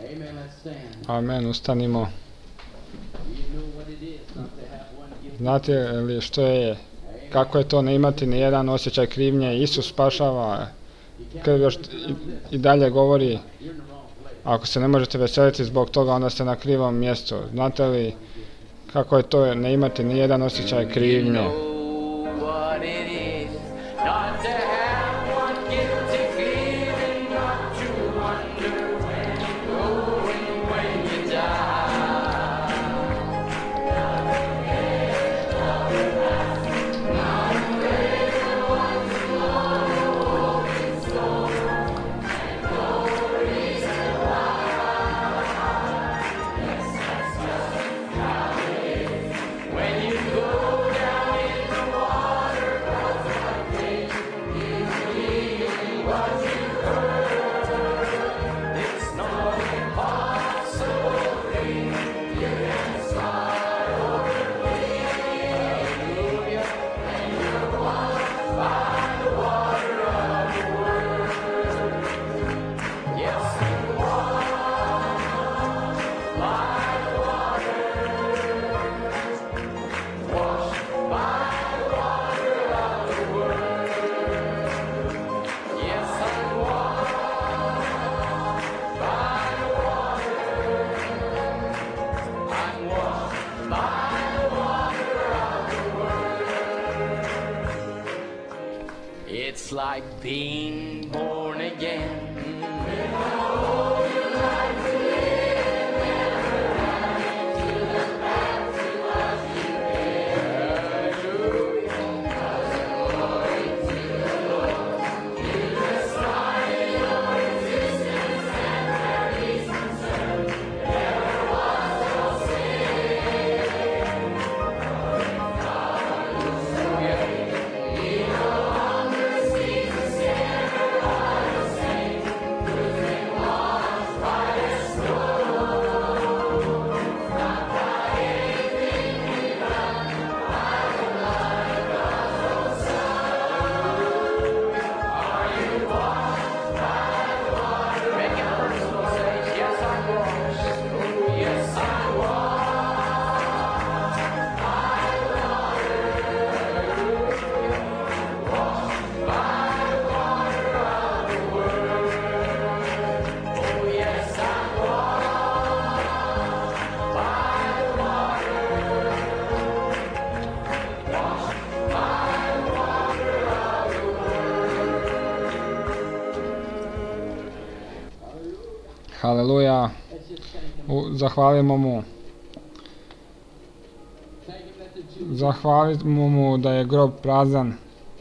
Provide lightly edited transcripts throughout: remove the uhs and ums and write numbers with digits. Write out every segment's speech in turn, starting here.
Amen, ustanimo. Znate li što je, kako je to ne imati ni jedan osjećaj krivnje? Isus spašava, krv još i dalje govori. Ako se ne možete veseliti zbog toga, onda ste na krivom mjestu. Znate li kako je to ne imati ni jedan osjećaj krivnje? It's like being born again. Haleluja. Zahvalimo mu. Zahvalimo mu da je grob prazan.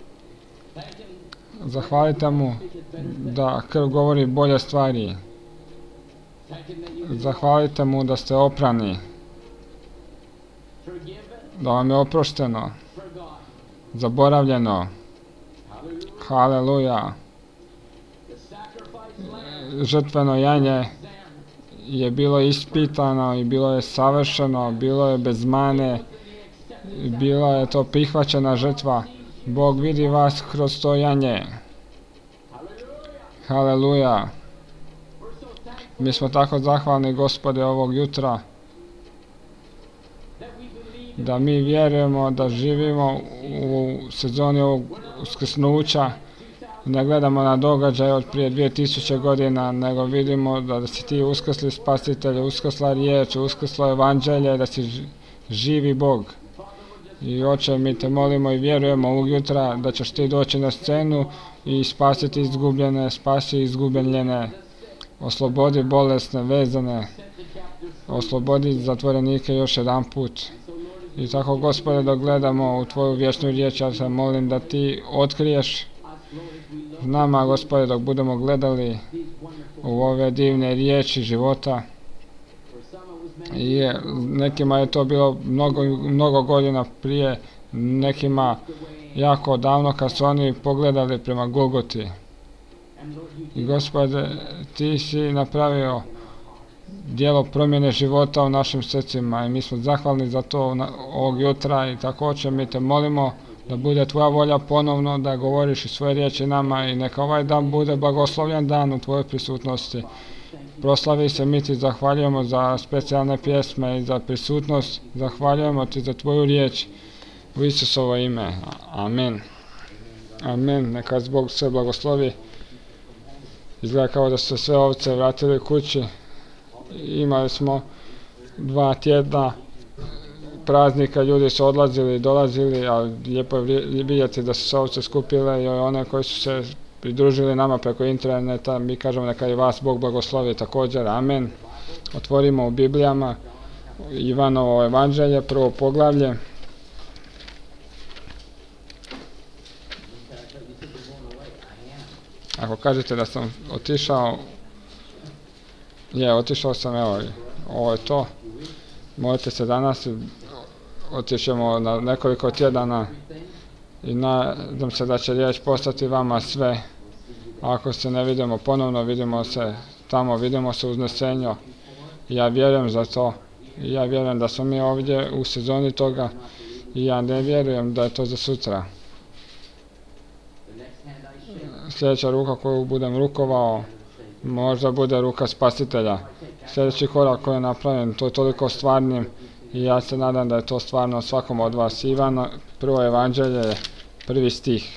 Zahvalite mu da krv govori bolje stvari. Zahvalite mu da ste oprani. Da vam je oprošteno. Zaboravljeno. Haleluja. Žrtveno janje je bilo ispitano i bilo je savršeno, bilo je bez mane, bila je to prihvaćena žrtva. Bog vidi vas kroz to janje. Haleluja. Mi smo tako zahvalni, Gospode, ovog jutra, da mi vjerujemo da živimo u sezoni ovog uskrsnuća. Ne gledamo na događaje od prije 2000 godina, nego vidimo da si ti uskrsli spasitelj, uskrsla riječ, uskrslo evanđelje, da si živi Bog. I Oče, mi te molimo i vjerujemo ovog jutra da ćeš ti doći na scenu i spasiti izgubljene, spasi izgubljene, oslobodi bolesne, vezane, oslobodi zatvorenike još jedan put. I tako, Gospode, da gledamo u tvoju vječnu riječ, ja te molim da ti otkriješ nama, Gospode, dok budemo gledali u ove divne riječi života. I nekima je to bilo mnogo godina prije, nekima jako davno kad su oni pogledali prema Golgoti. I Gospode, ti si napravio djelo promjene života u našim srcima i mi smo zahvalni za to ovog jutra i također mi te molimo da bude tvoja volja ponovno, da govoriš i svoje riječi nama i neka ovaj dan bude blagoslovljen dan u tvojoj prisutnosti proslavi se. Mi ti zahvaljujemo za specijalne pjesme i za prisutnost. Zahvaljujemo ti za tvoju riječ u Isusovo ime. Amen. Amen. Neka Bog sve blagoslovi. Izgleda kao da su se sve ovce vratili kući. Imali smo 2 tjedna praznika, ljudi su odlazili i dolazili, ali lijepo je vidjeti da su se ovce skupile i one koji su se pridružili nama preko interneta. Mi kažemo neka i vas Bog blagoslovi također. Amen. Otvorimo u Biblijama Ivanovo evanđelje, 1. poglavlje. Ako kažete da sam otišao, otišao sam, evo, ovo je to. Molite se danas, otišemo na nekoliko tjedana i nadam se da će riječ postati vama sve. Ako se ne vidimo ponovno, vidimo se tamo, vidimo se u uznesenju. Ja vjerujem za to. Ja vjerujem da smo mi ovdje u sezoni toga i ja ne vjerujem da je to za sutra. Sljedeća ruka koju budem rukovao možda bude ruka Spasitelja. Sljedeći korak koji je napravljen, to je toliko stvarnim i ja se nadam da je to stvarno svakom od vas. Ivana, 1. evanđelje, 1. stih.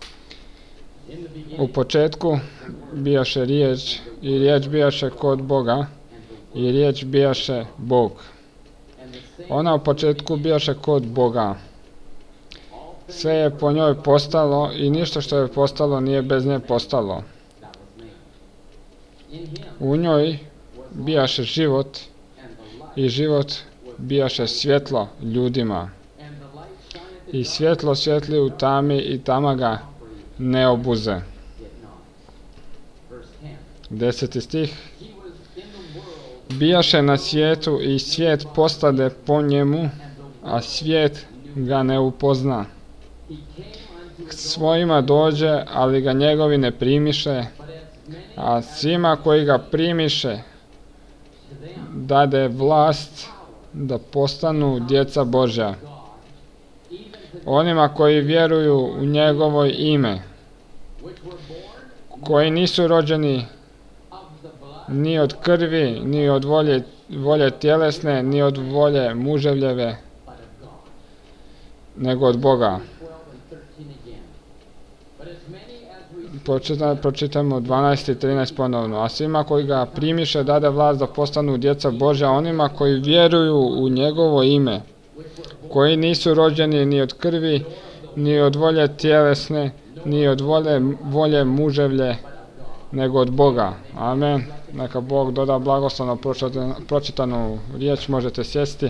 U početku bijaše riječ i riječ bijaše kod Boga i riječ bijaše Bog. Ona u početku bijaše kod Boga. Sve je po njoj postalo i ništa što je postalo nije bez nje postalo. U njoj bijaše život i život bijaše svjetlo ljudima. I svjetlo svjetli u tami i tama ga ne obuze. 10. stih. Bijaše na svijetu i svijet postade po njemu, a svijet ga ne upozna. K svojima dođe, ali ga njegovi ne primiše, a svima koji ga primiše dade vlast da postanu djeca Božja. Onima koji vjeruju u njegovo ime, koji nisu rođeni ni od krvi, ni od volje tjelesne, ni od volje muževljeve, nego od Boga. Pročitamo 12 i 13 ponovno. A svima koji ga primiše dade vlast da postanu djeca Božja, onima koji vjeruju u njegovo ime, koji nisu rođeni ni od krvi, ni od volje tjelesne, ni od volje muževlje, nego od Boga. Amen. Neka Bog doda blagoslovno pročitanu riječ, možete sjesti.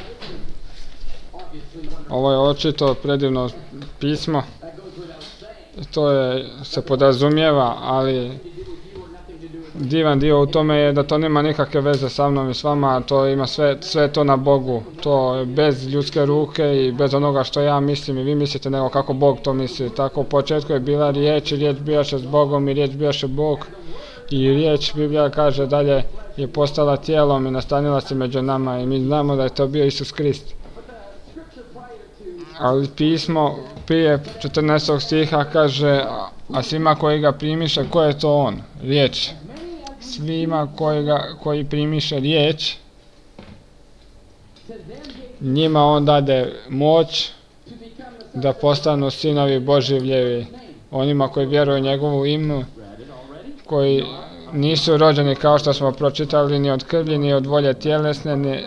Ovo je očito predivno pismo. To se podrazumijeva, ali divan dio u tome je da to nema nikakve veze sa mnom i s vama, to ima sve to na Bogu. To je bez ljudske ruke i bez onoga što ja mislim i vi mislite, nego kako Bog to misli. Tako u početku je bila riječ i riječ bijaše s Bogom i riječ bijaše Bog. I riječ, Biblija kaže dalje, je postala tijelom i nastanila se među nama i mi znamo da je to bio Isus Krist. Ali pismo prije 14. stiha kaže, a svima koji ga primiše, ko je to on? Riječ. Svima koji primiše riječ, njima on dade moć da postanu sinovi Boživljevi. Onima koji vjeruju u njegovu ime, koji nisu rođeni, kao što smo pročitali, ni od krvi, ni od volje tjelesne,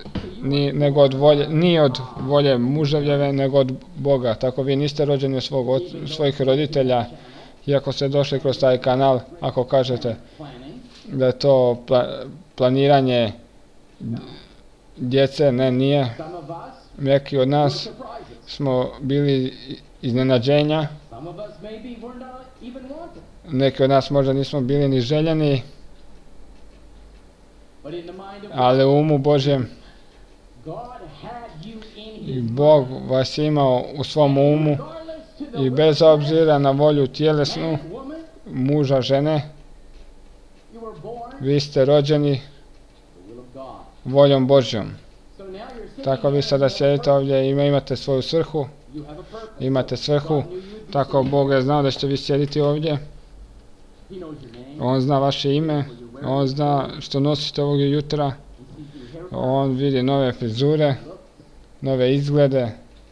ni od volje muževljeve, nego od Boga. Tako vi niste rođeni od svojih roditelja, iako ste došli kroz taj kanal, ako kažete da je to planiranje djece, ne, nije. Neki od nas smo bili iznenađenja, neki od nas možda nismo bili ni željeni, ali u umu Božjem i Bog vas je imao u svom umu i bez obzira na volju tjelesnu muža, žene, vi ste rođeni voljom Božjom. Tako vi sada sjedite ovdje i imate svoju svrhu, imate svrhu, tako Bog je znao da ćete vi sjediti ovdje. On zna vaše ime, On zna što nosite ovog jutra. On vidi nove frizure, nove izglede.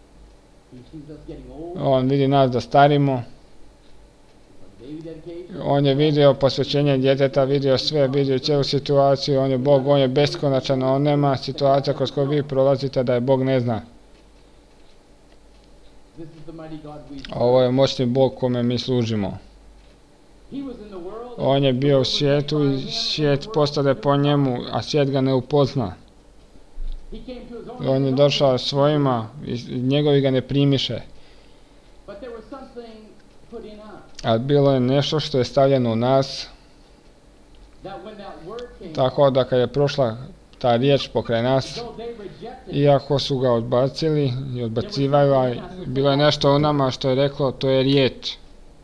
On vidi nas da starimo. On je vidio posvećenje djeteta, vidio sve, vidio cijelu situaciju. On je Bog, on je beskonačan, on nema situacija kroz koju vi prolazite da je Bog ne zna. Ovo je moćni Bog kome mi služimo. On je bio u svijetu i svijet postade po njemu, a svijet ga ne upozna. On je došao svojima i njegovi ga ne primiše. A bilo je nešto što je stavljeno u nas, tako da kad je prošla ta riječ pokraj nas, iako su ga odbacili i odbacivali, bilo je nešto u nama što je reklo to je riječ.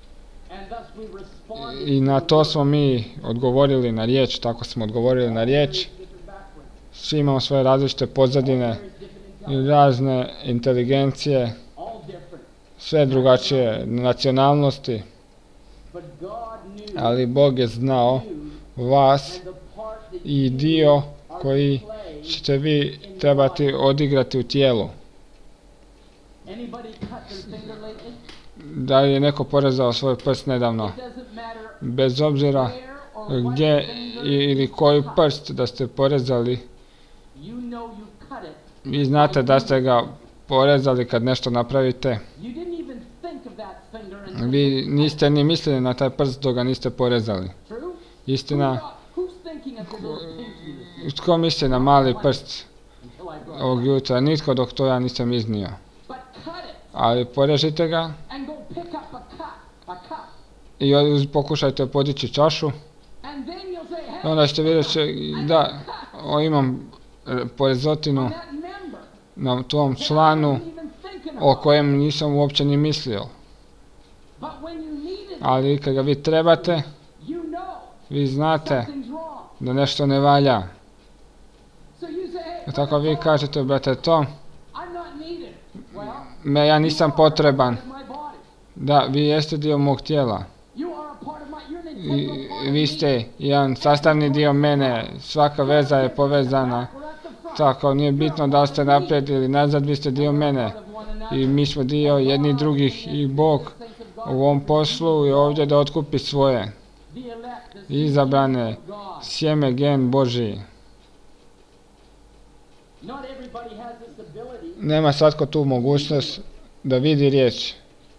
I na to smo mi odgovorili na riječ, tako smo odgovorili na riječ. Svi imamo svoje različite pozadine i razne inteligencije, sve drugačije nacionalnosti, ali Bog je znao vas i dio koji ćete vi trebati odigrati u tijelu. Da li je neko porezao svoj prst nedavno? Bez obzira gdje ili koji prst da ste porezali, vi znate da ste ga porezali kad nešto napravite. Vi niste ni mislili na taj prst dok ga niste porezali. Istina, tko misli na mali prst ovog jutra? Nitko dok to ja nisam iznio. Ali porežite ga i pokušajte podići čašu. Onda ćete vidjeti da imam porezotinu na tom članu o kojem nisam uopće ni mislio. Ali kad ga vi trebate, vi znate da nešto ne valja. Tako vi kažete, brate, to, ja nisam potreban. Da, vi jeste dio mog tijela. Vi ste jedan sastavni dio mene, svaka veza je povezana. Tako, nije bitno da ste naprijed ili nazad, vi ste dio mene. I mi smo dio jedni drugih i Bog u ovom poslu je ovdje da otkupi svoje. Izabrane, sjeme, gen Božiji. Nema svatko tu mogućnost da vidi riječ.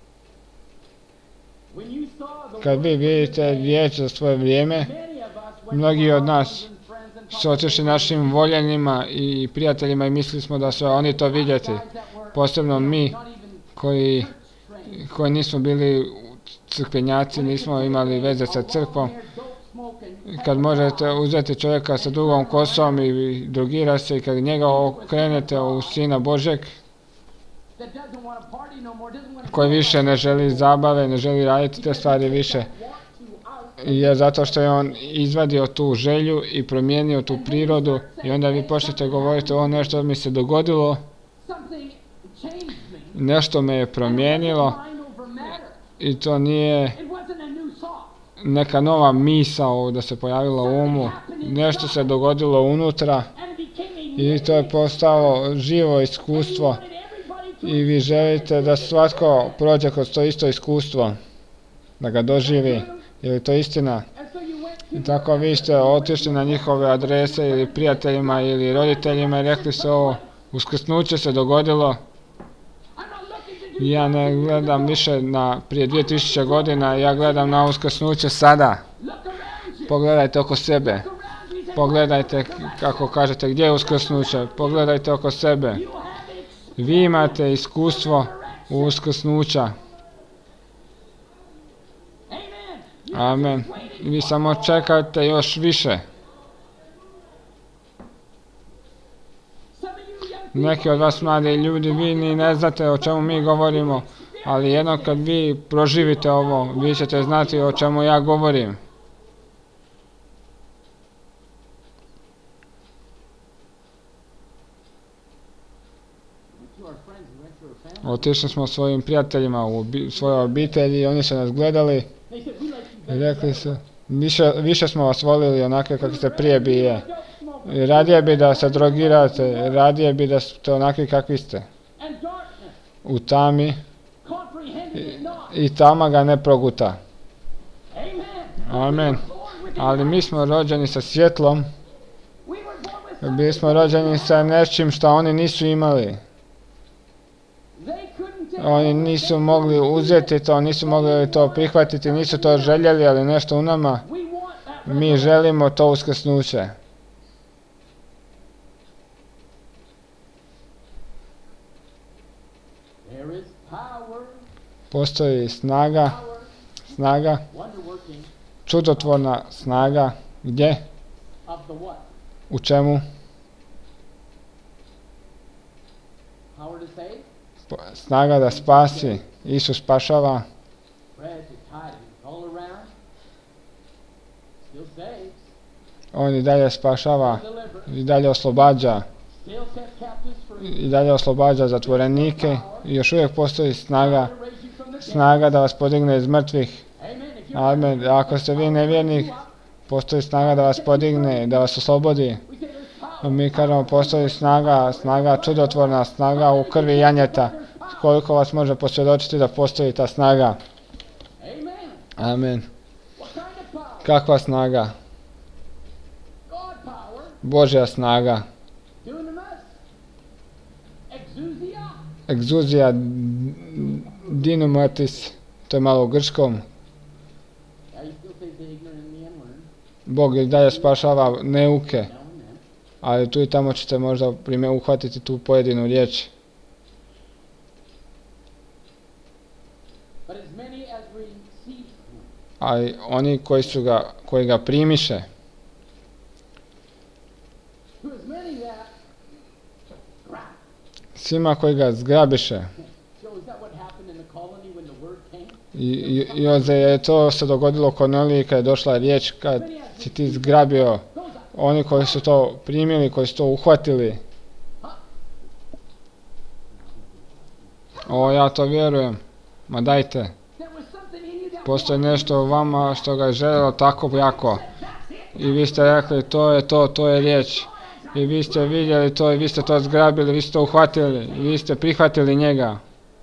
Kad vi vidite riječ za svoje vrijeme, mnogi od nas su otišli našim voljenima i prijateljima i mislili smo da su oni to vidjeti. Posebno mi koji nismo bili crkvenjaci, nismo imali veze sa crkvom. Kad možete uzeti čovjeka sa dugom kosom i drogira se i kad njega okrenete u Sina Božeg, koji više ne želi zabave, ne želi raditi te stvari više, je zato što je on izvadio tu želju i promijenio tu prirodu i onda vi počnete govoriti o nešto mi se dogodilo, nešto me je promijenilo i to nije neka nova misao da se pojavila u umu, nešto se dogodilo unutra i to je postalo živo iskustvo i vi želite da svatko prođe kroz to isto iskustvo, da ga doživi. Je li to istina? I tako vi ste otišli na njihove adrese ili prijateljima ili roditeljima i rekli se ovo, uskrsnuće se dogodilo. Ja ne gledam više na prije 2000 godina, ja gledam na uskrsnuće sada. Pogledajte oko sebe. Pogledajte, kako kažete, gdje je uskrsnuće. Pogledajte oko sebe. Vi imate iskustvo uskrsnuća. Amen. Vi samo čekate još više. Neki od vas mladi ljudi, vi ni ne znate o čemu mi govorimo, ali jedno kad vi proživite ovo, vi ćete znati o čemu ja govorim. Otišli smo svojim prijateljima u svojoj obitelji i oni su nas gledali i rekli su, Više smo vas volili onake kako ste prije bije. I radije bi da se drogirate, radije bi da ste onakvi kakvi ste. U tami i tama ga ne proguta. Amen. Ali mi smo rođeni sa svjetlom. Bili smo rođeni sa nečim što oni nisu imali. Oni nisu mogli uzeti to, nisu mogli to prihvatiti, nisu to željeli, ali nešto u nama. Mi želimo to uskrsnuće. Postoji snaga, čudotvorna snaga. Gdje? U čemu? Snaga da spasi. Isus spašava. On i dalje spašava, i dalje oslobađa. I dalje oslobađa zatvorenike. I još uvijek postoji snaga da vas podigne iz mrtvih. Amen. Ako ste vi nevjernik, postoji snaga da vas podigne, da vas oslobodi. Mi kažemo postoji snaga čudotvorna, snaga u krvi janjeta. Koliko vas može posvjedočiti da postoji ta snaga? Amen. Kakva snaga? Božja snaga. Exousia dynamis, to je malo u grčkom. Bog i dalje spašava neuke, ali tu i tamo ćete možda uhvatiti tu pojedinu riječ. Ali oni koji ga primiše, svima koji ga zgrabiše. I je to se dogodilo Korneliji kad je došla riječ, kad si ti zgrabio. Oni koji su to primili, koji su to uhvatili. O, ja to vjerujem. Ma dajte. Postoji nešto u vama što ga je željelo tako jako. I vi ste rekli, to je riječ. I vi ste vidjeli to i vi ste to zgrabili, vi ste to uhvatili, vi ste prihvatili njega.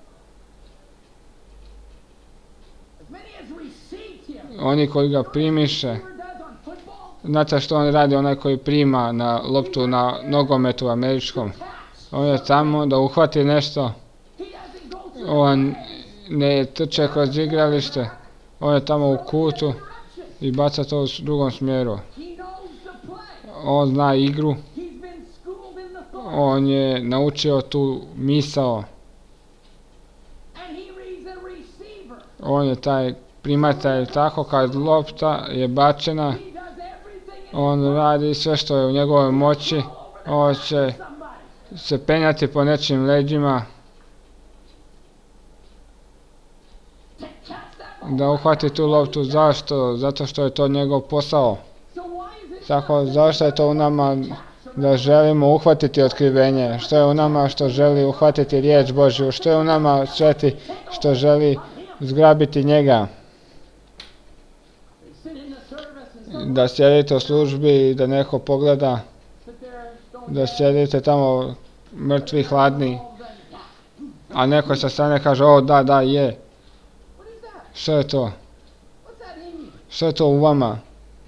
Oni koji ga primiše. Znate što on radi, onaj koji prima na loptu na nogometu američkom? On je tamo da uhvati nešto. On ne trče kroz igralište. On je tamo u kutu i baca to u drugom smjeru. On zna igru. On je naučio tu misao. On je taj primatelj, tako kad lopta je bačena, on radi sve što je u njegovoj moći. On će se penjati po nečim leđima da uhvati tu loptu. Zašto? Zato što je to njegov posao. Tako, zašto je to u nama da želimo uhvatiti otkrivenje? Što je u nama što želi uhvatiti riječ Božju? Što je u nama sveti što želi zgrabiti njega? Da sjedite u službi i da neko pogleda, da sjedite tamo mrtvi, hladni, a neko sa strane kaže, o da, je. Što je to? Što je to u vama?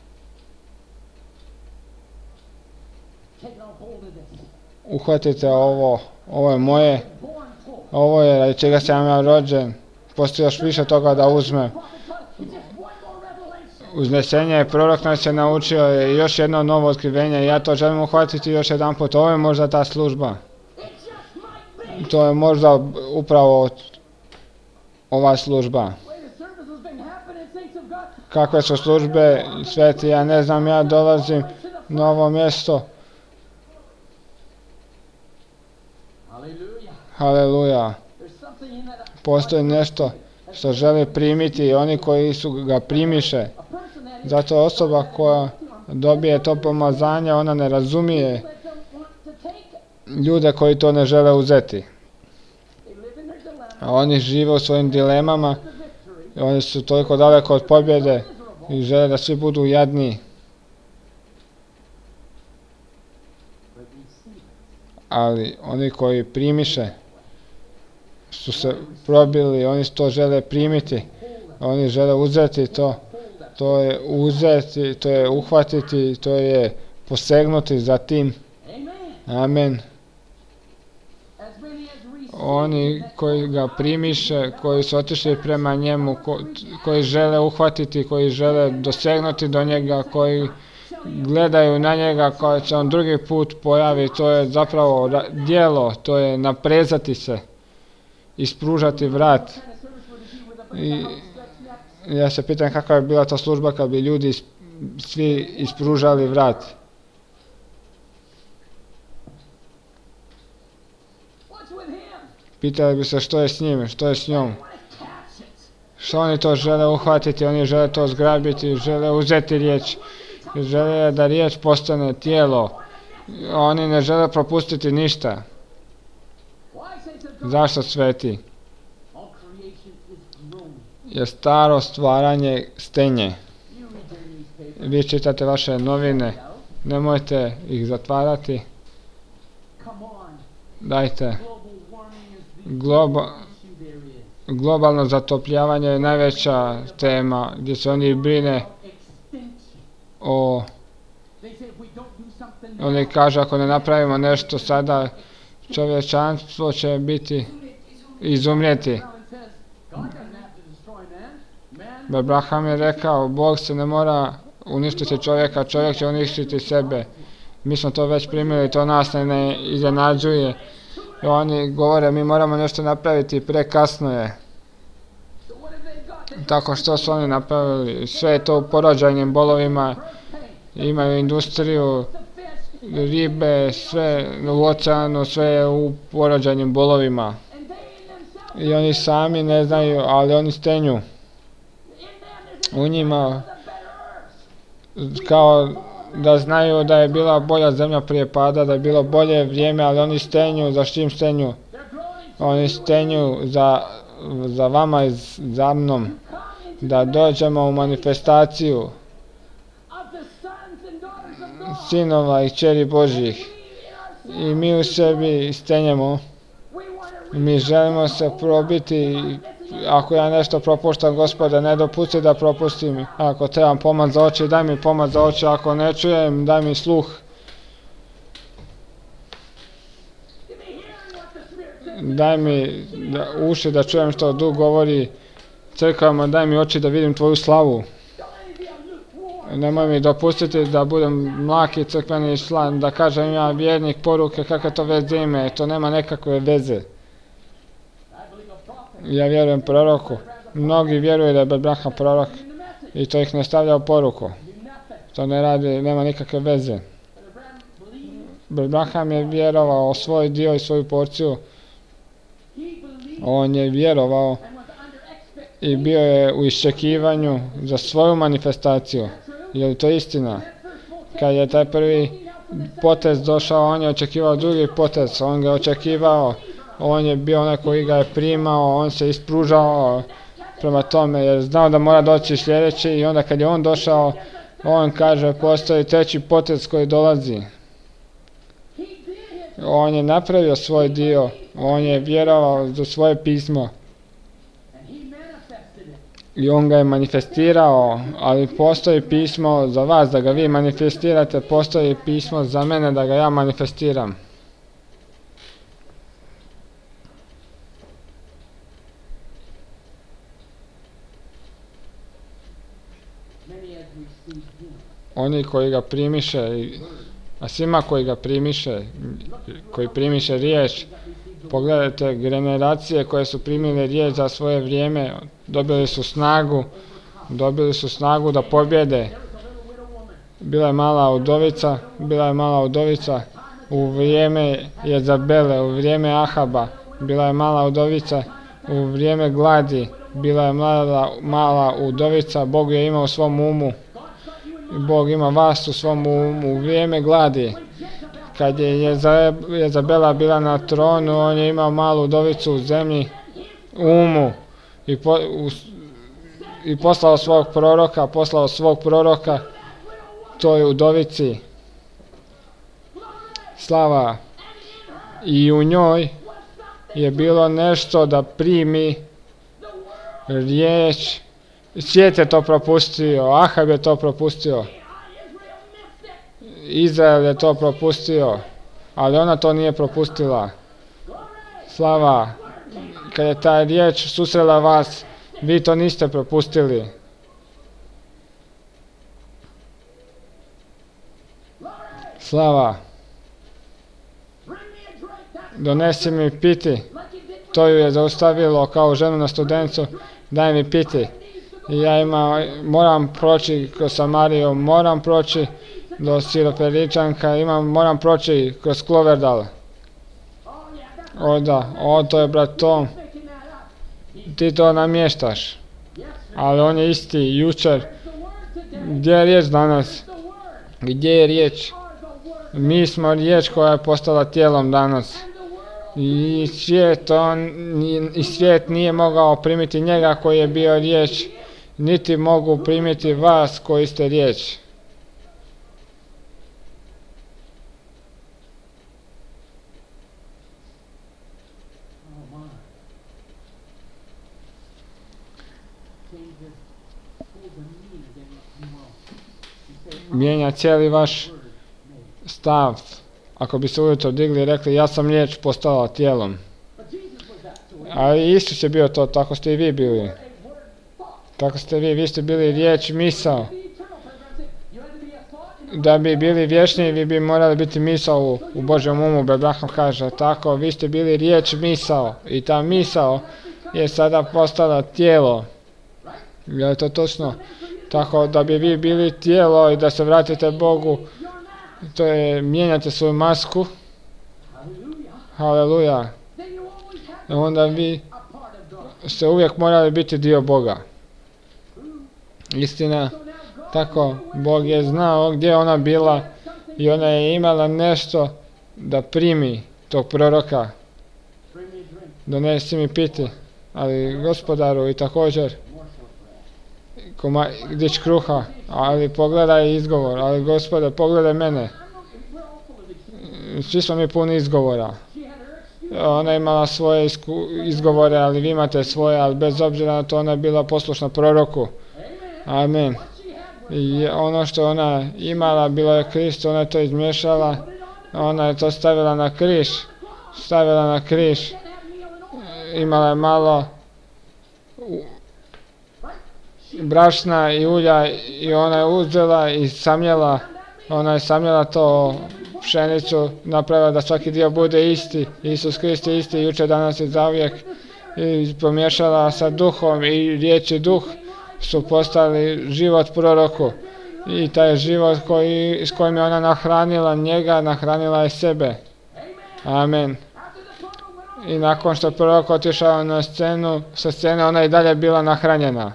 Uhvatite ovo je moje, ovo je radi čega sam ja rođen, postoji još više toga da uzme. Uznesenje je prorok nas je naučio, je još jedno novo otkrivenje, ja to želim uhvatiti još jedan put, ovo je možda ta služba. To je možda upravo ova služba. Kakve su službe, sveti, ja ne znam, ja dolazim na ovo mjesto. Haleluja. Postoji nešto što želi primiti i oni koji su ga primiše. Zato osoba koja dobije to pomazanje, ona ne razumije ljude koji to ne žele uzeti. A oni žive u svojim dilemama, oni su toliko daleko od pobjede i žele da svi budu jadni. Ali oni koji primiše su se probili, oni to žele primiti, oni žele uzeti to. To je uzeti, to je uhvatiti, to je posegnuti za tim. Amen. Oni koji ga primiše, koji su otišli prema njemu, koji žele uhvatiti, koji žele dosegnuti do njega, koji gledaju na njega kada se on drugi put pojavi, to je zapravo djelo, to je naprezati se, ispružati vrat. I ja se pitam kakva je bila ta služba kad bi ljudi svi ispružali vrat. Pitali bi se što je s njim, što je s njom. Što oni to žele uhvatiti, oni žele to zgrabiti, žele uzeti riječ. Žele da riječ postane tijelo. Oni ne žele propustiti ništa. Zašto sveti? Jer staro stvaranje stenje. Vi čitate vaše novine, nemojte ih zatvarati. Dajte. Globalno zatopljavanje je najveća tema gdje se oni brine o... Oni kažu ako ne napravimo nešto sada, čovječanstvo će biti izumrijeti. Abraham je rekao, Bog se ne mora uništiti čovjeka, čovjek će uništiti sebe. Mi smo to već primili, to nas ne iznenađuje. I oni govore, mi moramo nešto napraviti, prekasno je. Tako što su oni napravili, sve je to u porođajnim bolovima, imaju industriju, ribe, sve u oceanu, sve je u porođajnim bolovima. I oni sami ne znaju, ali oni stenju. U njima, kao da znaju da je bila bolja zemlja prije pada, da je bilo bolje vrijeme, ali oni stenju, za čim stenju? Oni stenju za vama i za mnom, da dođemo u manifestaciju sinova i kćeri Božjih. I mi u sebi stenjemo, mi želimo se probiti. Ako ja nešto propuštam, Gospode, ne dopusti da propustim. Ako trebam pomoć za oči, daj mi pomoć za oči. Ako ne čujem, daj mi sluh. Daj mi uši da čujem što Duh govori crkvama, daj mi oči da vidim Tvoju slavu. Nemoj mi dopustiti da budem mlaki crkveni član, da kažem ja vjernik poruke, kakve to veze ime, to nema nekakve veze. Ja vjerujem proroku. Mnogi vjeruju da je Abraham prorok i to ih ne stavlja u poruku. To ne radi, nema nikakve veze. Abraham je vjerovao svoj dio i svoju porciju. On je vjerovao i bio je u iščekivanju za svoju manifestaciju. Je li to istina? Kad je taj prvi potez došao, on je očekivao drugi potez, on ga je očekivao. On je bio onaj koji ga je primao, on se ispružao prema tome jer znao da mora doći sljedeći i onda kad je on došao, on kaže postoji treći potez koji dolazi. On je napravio svoj dio, on je vjerovao za svoje pismo i on ga je manifestirao, ali postoji pismo za vas da ga vi manifestirate, postoji pismo za mene da ga ja manifestiram. Oni koji ga primiše, a svima koji ga primiše, koji primiše riječ, pogledajte generacije koje su primile riječ za svoje vrijeme, dobili su snagu da pobjede. Bila je mala udovica u vrijeme Jezabele, u vrijeme Ahaba, bila je mala udovica u vrijeme gladi, bila je mala udovica, Bog je imao u svom umu. Bog ima vas u svom umu u vrijeme gladi. Kad je Jezabela bila na tronu, on je imao malu udovicu u zemlji, umu. i poslao svog proroka toj udovici. Slava. I u njoj je bilo nešto da primi riječ. Svijet je to propustio, Ahab je to propustio, Izrael je to propustio, ali ona to nije propustila. Slava. Kad je ta riječ susrela vas, vi to niste propustili. Slava. Donesi mi piti. To ju je zaustavilo kao ženu na Studencu. Daj mi piti. Ja moram proći kroz Samariju, moram proći do Siropeličanka, moram proći kroz Kloverdal. To je brat Tom. Ti to namještaš. Ali on je isti, jučer. Gdje je riječ danas? Gdje je riječ? Mi smo riječ koja je postala tijelom danas. I svijet nije mogao primiti njega koji je bio riječ, niti mogu primiti vas koji ste riječ. Mijenja cijeli vaš stav. Ako bi se ujutro digli i rekli ja sam riječ postala tijelom. Ali Isus je bio to, tako ste i vi bili. Tako ste vi ste bili riječ, misao. Da bi bili vječni, vi bi morali biti misao u Božjem umu, Abraham kaže. Tako, vi ste bili riječ, misao. I ta misao je sada postala tijelo. Je li to točno? Tako da bi vi bili tijelo i da se vratite Bogu, to je mijenjate svoju masku. Haleluja. I onda vi ste uvijek morali biti dio Boga. Istina. Tako, Bog je znao gdje je ona bila i ona je imala nešto da primi tog proroka. Donesi mi piti. Ali Gospodaru i također gdje kruha, ali pogledaj izgovor, ali Gospode, pogledaj mene. Svi smo mi puni izgovora. Ona je imala svoje izgovore, ali vi imate svoje, ali bez obzira na to ona je bila poslušna proroku. Amen. I ono što ona imala bilo je Krist, ona je to izmiješala, ona je to stavila na križ. Imala je malo brašna i ulja i ona je uzela i samljela, ona je samljela to pšenicu, napravila da svaki dio bude isti. Isus Krist je isti jučer, danas i zauvijek, i pomiješala sa duhom i riječ i duh su postali život proroku. I taj život s kojim je ona nahranila njega, nahranila je sebe. Amen. I nakon što prorok otišao na scenu, sa scene ona je i dalje bila nahranjena.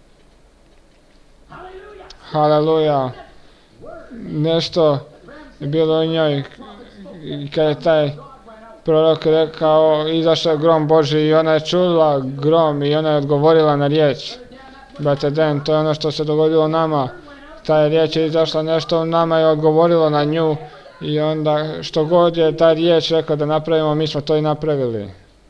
Haleluja. Nešto je bilo u njoj. I kad je taj prorok rekao, izašao grom Božji i ona je čula grom i ona je odgovorila na riječ. Brate Dan, to je ono što se dogodilo nama. Ta riječ je izašla nešto u nama i odgovorilo na nju. I onda što god je ta riječ rekao da napravimo, mi smo to i napravili.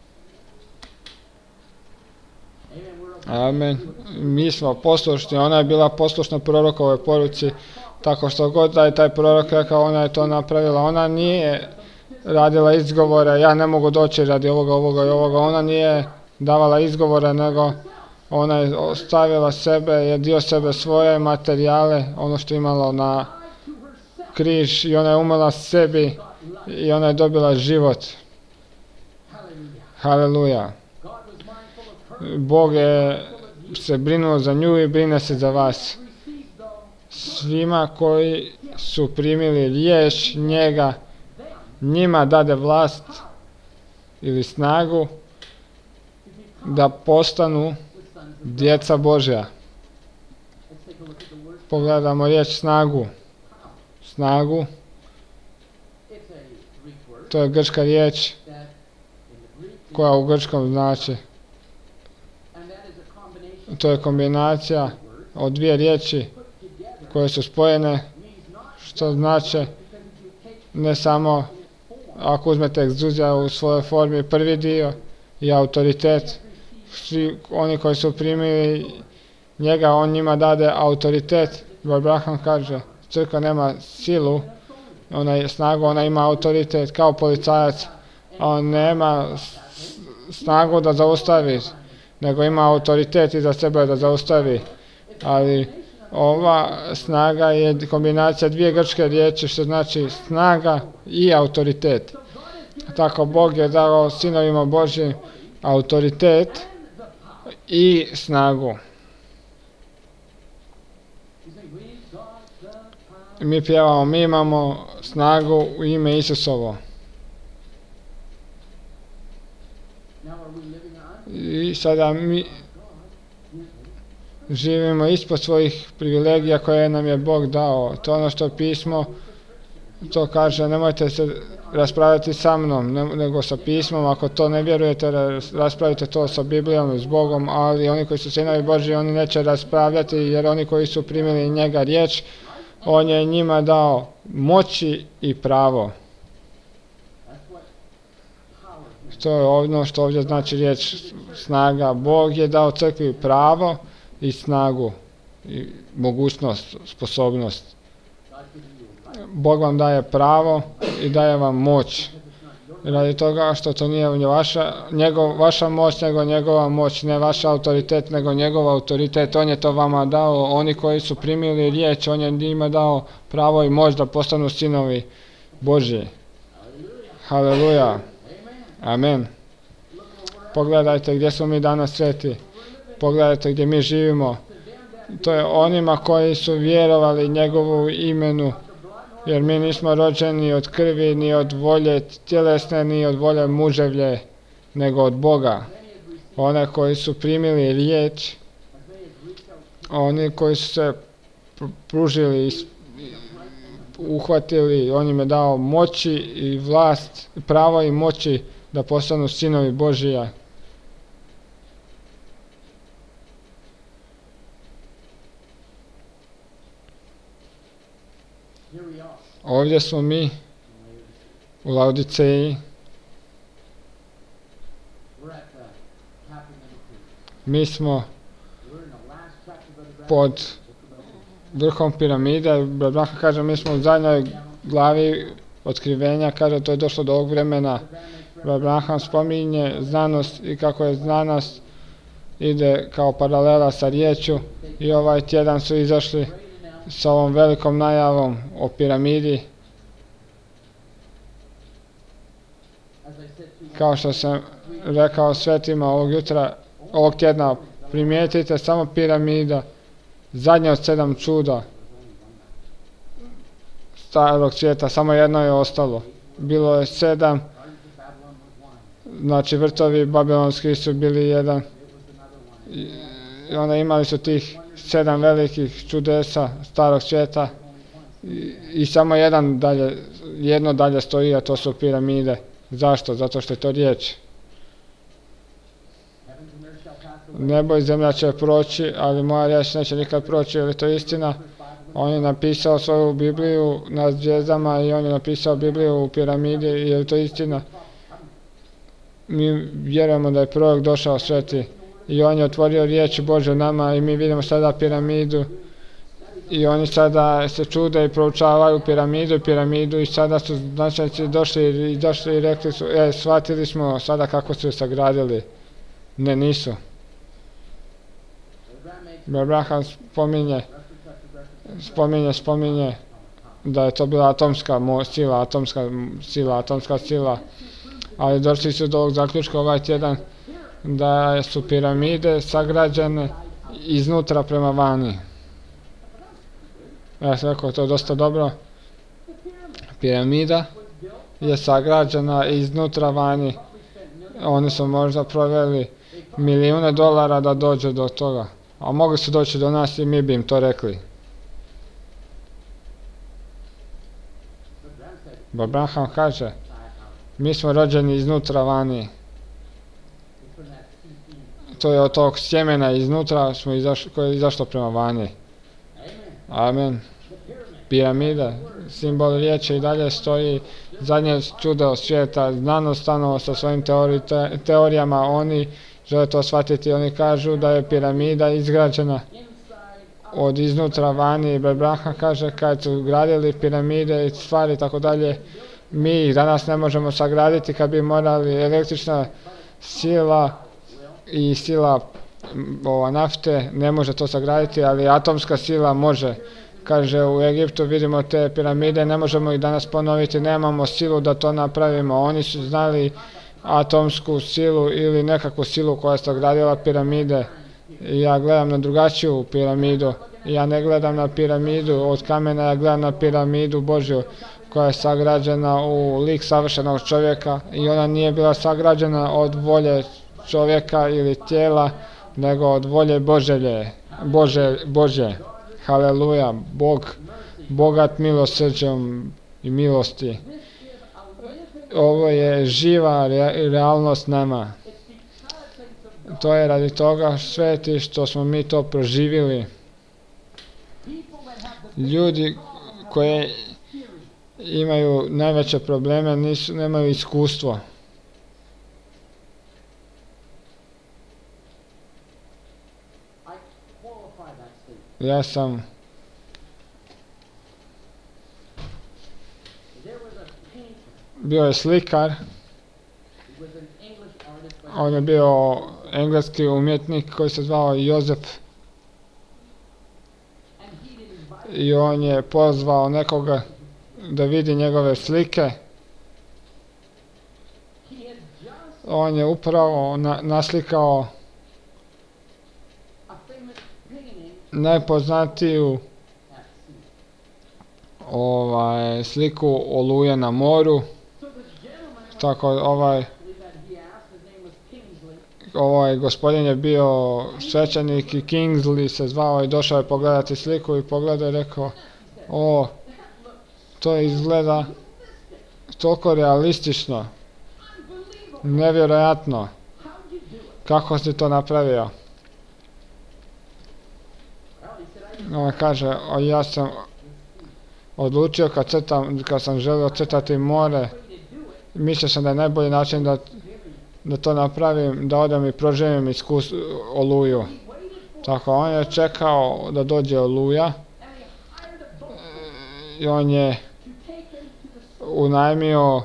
Amen. Mi smo poslušni, ona je bila poslušna prorokovoj poruci, tako što god da je taj prorok rekao, ona je to napravila. Ona nije radila izgovore, ja ne mogu doći radi ovoga i ovoga. Ona nije davala izgovore, nego ona je ostavila sebe, je dio sebe, svoje materijale, ono što je imala na križ, i ona je umrla sebi i ona je dobila život. Haleluja. Bog je se brinuo za nju i brine se za vas. Svima koji su primili riječ njega, njima dade vlast ili snagu da postanu djeca Božja. Pogledamo riječ snagu. Snagu. To je grčka riječ koja u grčkom znači. To je kombinacija od dvije riječi koje su spojene, što znači ne samo ako uzmete egzuzija u svojoj formi prvi dio i autoritet, svi oni koji su primili njega, on njima dade autoritet. Abraham kaže, crkva nema silu, ona je snagu, ona ima autoritet kao policajac, a on nema snagu da zaustavi, nego ima autoritet iza sebe da zaustavi. Ali ova snaga je kombinacija dvije grčke riječi, što znači snaga i autoritet. Tako Bog je dao sinovima Božjim autoritet i snagu. Mi pjevamo, mi imamo snagu u ime Isusovo. I sada mi živimo ispod svojih privilegija koje nam je Bog dao. To je ono što pismo to kaže, nemojte se raspravljati sa mnom, nego sa pismom. Ako to ne vjerujete, raspravite to sa Biblijom i s Bogom, ali oni koji su sinovi Božji, oni neće raspravljati, jer oni koji su primili njega riječ, on je njima dao moći i pravo. To je ono što ovdje znači riječ snaga. Bog je dao crkvi pravo i snagu, i mogućnost, sposobnost. Bog vam daje pravo i daje vam moć. Radi toga što to nije vaša moć, nego njegova moć, ne vaš autoritet, nego njegov autoritet. On je to vama dao, oni koji su primili riječ, on je njima dao pravo i moć da postanu sinovi Božji. Haleluja. Amen. Pogledajte gdje smo mi danas sveti. Pogledajte gdje mi živimo. To je onima koji su vjerovali njegovu imenu. Jer mi nismo rođeni od krvi, ni od volje tjelesne, ni od volje muževlje, nego od Boga. One koji su primili riječ, oni koji su se pružili, uhvatili, on im je dao moći i vlast, pravo i moći da postanu sinovi Božija. Ovdje smo mi u Laodiceji. Mi smo pod vrhom piramide. Abraham kaže, mi smo u zadnjoj glavi otkrivenja, kaže, to je došlo do ovog vremena. Abraham spominje znanost i kako je znanost ide kao paralela sa riječju, i ovaj tjedan su izašli sa ovom velikom najavom o piramidi. Kao što sam rekao svetima ovog tjedna, primijetite samo piramida, zadnja od 7 čuda starog svijeta, samo jedno je ostalo. Bilo je 7, znači vrtovi babilonski su bili jedan, i onda imali su tih 7 velikih čudesa starog svijeta, i samo jedno dalje stoji, a to su piramide. Zašto? Zato što je to riječ. Nebo i zemlja će proći, ali moja riječ neće nikad proći, jer je to istina. On je napisao svoju Bibliju na zvijezdama i on je napisao Bibliju u piramidi, jer je to istina. Mi vjerujemo da je prorok došao sveti i on je otvorio riječ Božju nama, i mi vidimo sada piramidu, i oni sada se čude i proučavaju piramidu, i sada su značajnici došli i rekli su, shvatili smo sada kako su je sagradili. Ne, nisu. Abraham spominje da je to bila atomska sila, ali došli su do ovog zaključka ovaj tjedan da su piramide sagrađene iznutra prema vani. Ja sam rekao, to je dosta dobro. Piramida je sagrađena iznutra vani. Oni su možda proveli milijune dolara da dođe do toga, a mogli su doći do nas i mi bi im to rekli. Abraham kaže, mi smo rođeni iznutra vani. to je od tog sjemena iznutra koje je izašlo prema vani. Amen. Piramida, simbol riječi i dalje stoji, zadnje čudo svijeta, znanost stanovo sa svojim teorijama, oni žele to shvatiti, oni kažu da je piramida izgrađena od iznutra vani. Abraham kaže kad su gradili piramide i stvari tako dalje, mi ih danas ne možemo sagraditi kad bi morali električna sila i sila nafte ne može to sagraditi, ali atomska sila može. Kaže u Egiptu vidimo te piramide, ne možemo ih danas ponoviti, nemamo silu da to napravimo. Oni su znali atomsku silu ili nekakvu silu koja je sagradila piramide. Ja gledam na drugačiju piramidu. Ja ne gledam na piramidu od kamena, ja gledam na piramidu Božju koja je sagrađena u lik savršenog čovjeka i ona nije bila sagrađena od volje čovjeka ili tijela, nego od volje Božje. Haleluja, Bog, bogat milosrđem i milosti. Ovo je živa realnost nama. To je radi toga sveti što smo mi to proživjeli. Ljudi koji imaju najveće probleme nemaju iskustvo. Ja sam bio je slikar, on je bio engleski umjetnik koji se zvao Joseph i on je pozvao nekoga da vidi njegove slike. On je upravo naslikao najpoznatiju sliku oluje na moru. Tako ovaj gospodin je bio svećenik i Kingsley se zvao i došao je pogledati sliku i pogledao i rekao, o, to izgleda toliko realistično, nevjerojatno, kako si to napravio? On kaže, ja sam odlučio kad sam želio crtati more, mislio sam da je najbolji način da to napravim, da odem i proživim oluju. Tako, on je čekao da dođe oluja i on je unajmio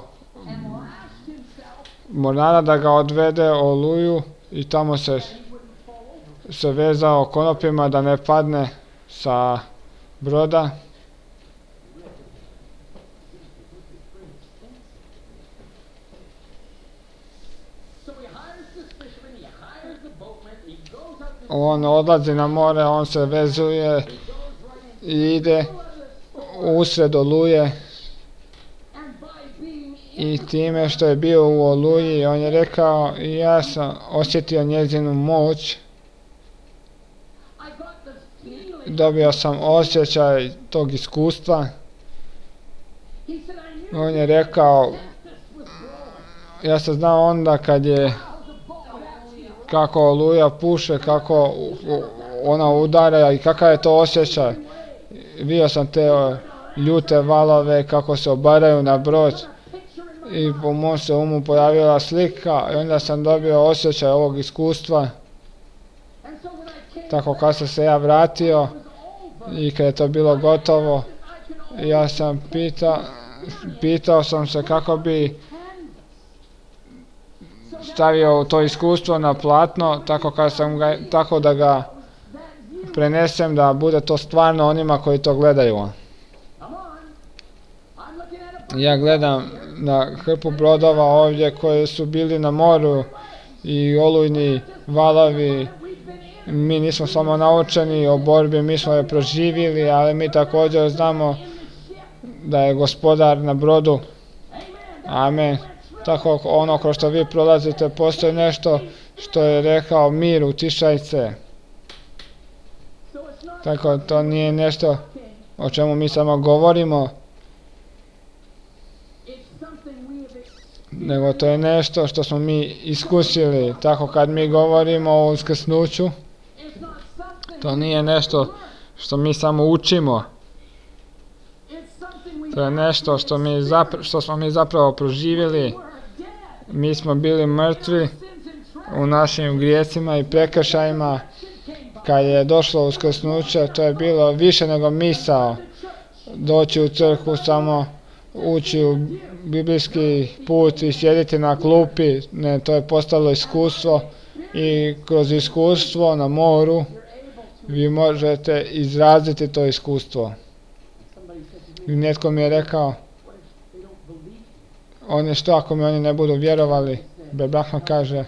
mornara da ga odvede oluju i tamo se vezao konopima da ne padne sa broda. On odlazi na more, on se vezuje i ide usred oluje i time što je bio u oluji, on je rekao, ja sam osjetio njezinu moć, dobio sam osjećaj tog iskustva. On je rekao, ja sam znao onda kad je kako oluja puše, kako ona udara i kakav je to osjećaj. Vidio sam te ljute valove kako se obaraju na brod i po mom se umu pojavila slika i onda sam dobio osjećaj ovog iskustva. Tako kad sam se ja vratio i kad je to bilo gotovo, ja sam pitao sam se kako bi stavio to iskustvo na platno, tako da ga prenesem da bude to stvarno onima koji to gledaju. Ja gledam na hrpu brodova ovdje koji su bili na moru i olujni valovi. Mi nismo samo naučeni o borbi, mi smo je proživjeli, ali mi također znamo da je Gospodar na brodu. Amen. Tako ono kroz što vi prolazite, postoji nešto što je rekao mir, utišaj se. Tako to nije nešto o čemu mi samo govorimo. nego to je nešto što smo mi iskusili. Tako kad mi govorimo o uskrsnuću, to nije nešto što mi samo učimo. To je nešto što smo mi zapravo proživjeli. Mi smo bili mrtvi u našim grijesima i prekršajima. Kad je došlo uskrsnuće, to je bilo više nego misao. Doći u crkvu, samo ući u biblijski put i sjediti na klupi. Ne, to je postalo iskustvo i kroz iskustvo na moru vi možete izraziti to iskustvo. I netko mi je rekao, što ako mi oni ne budu vjerovali? Brahma kaže,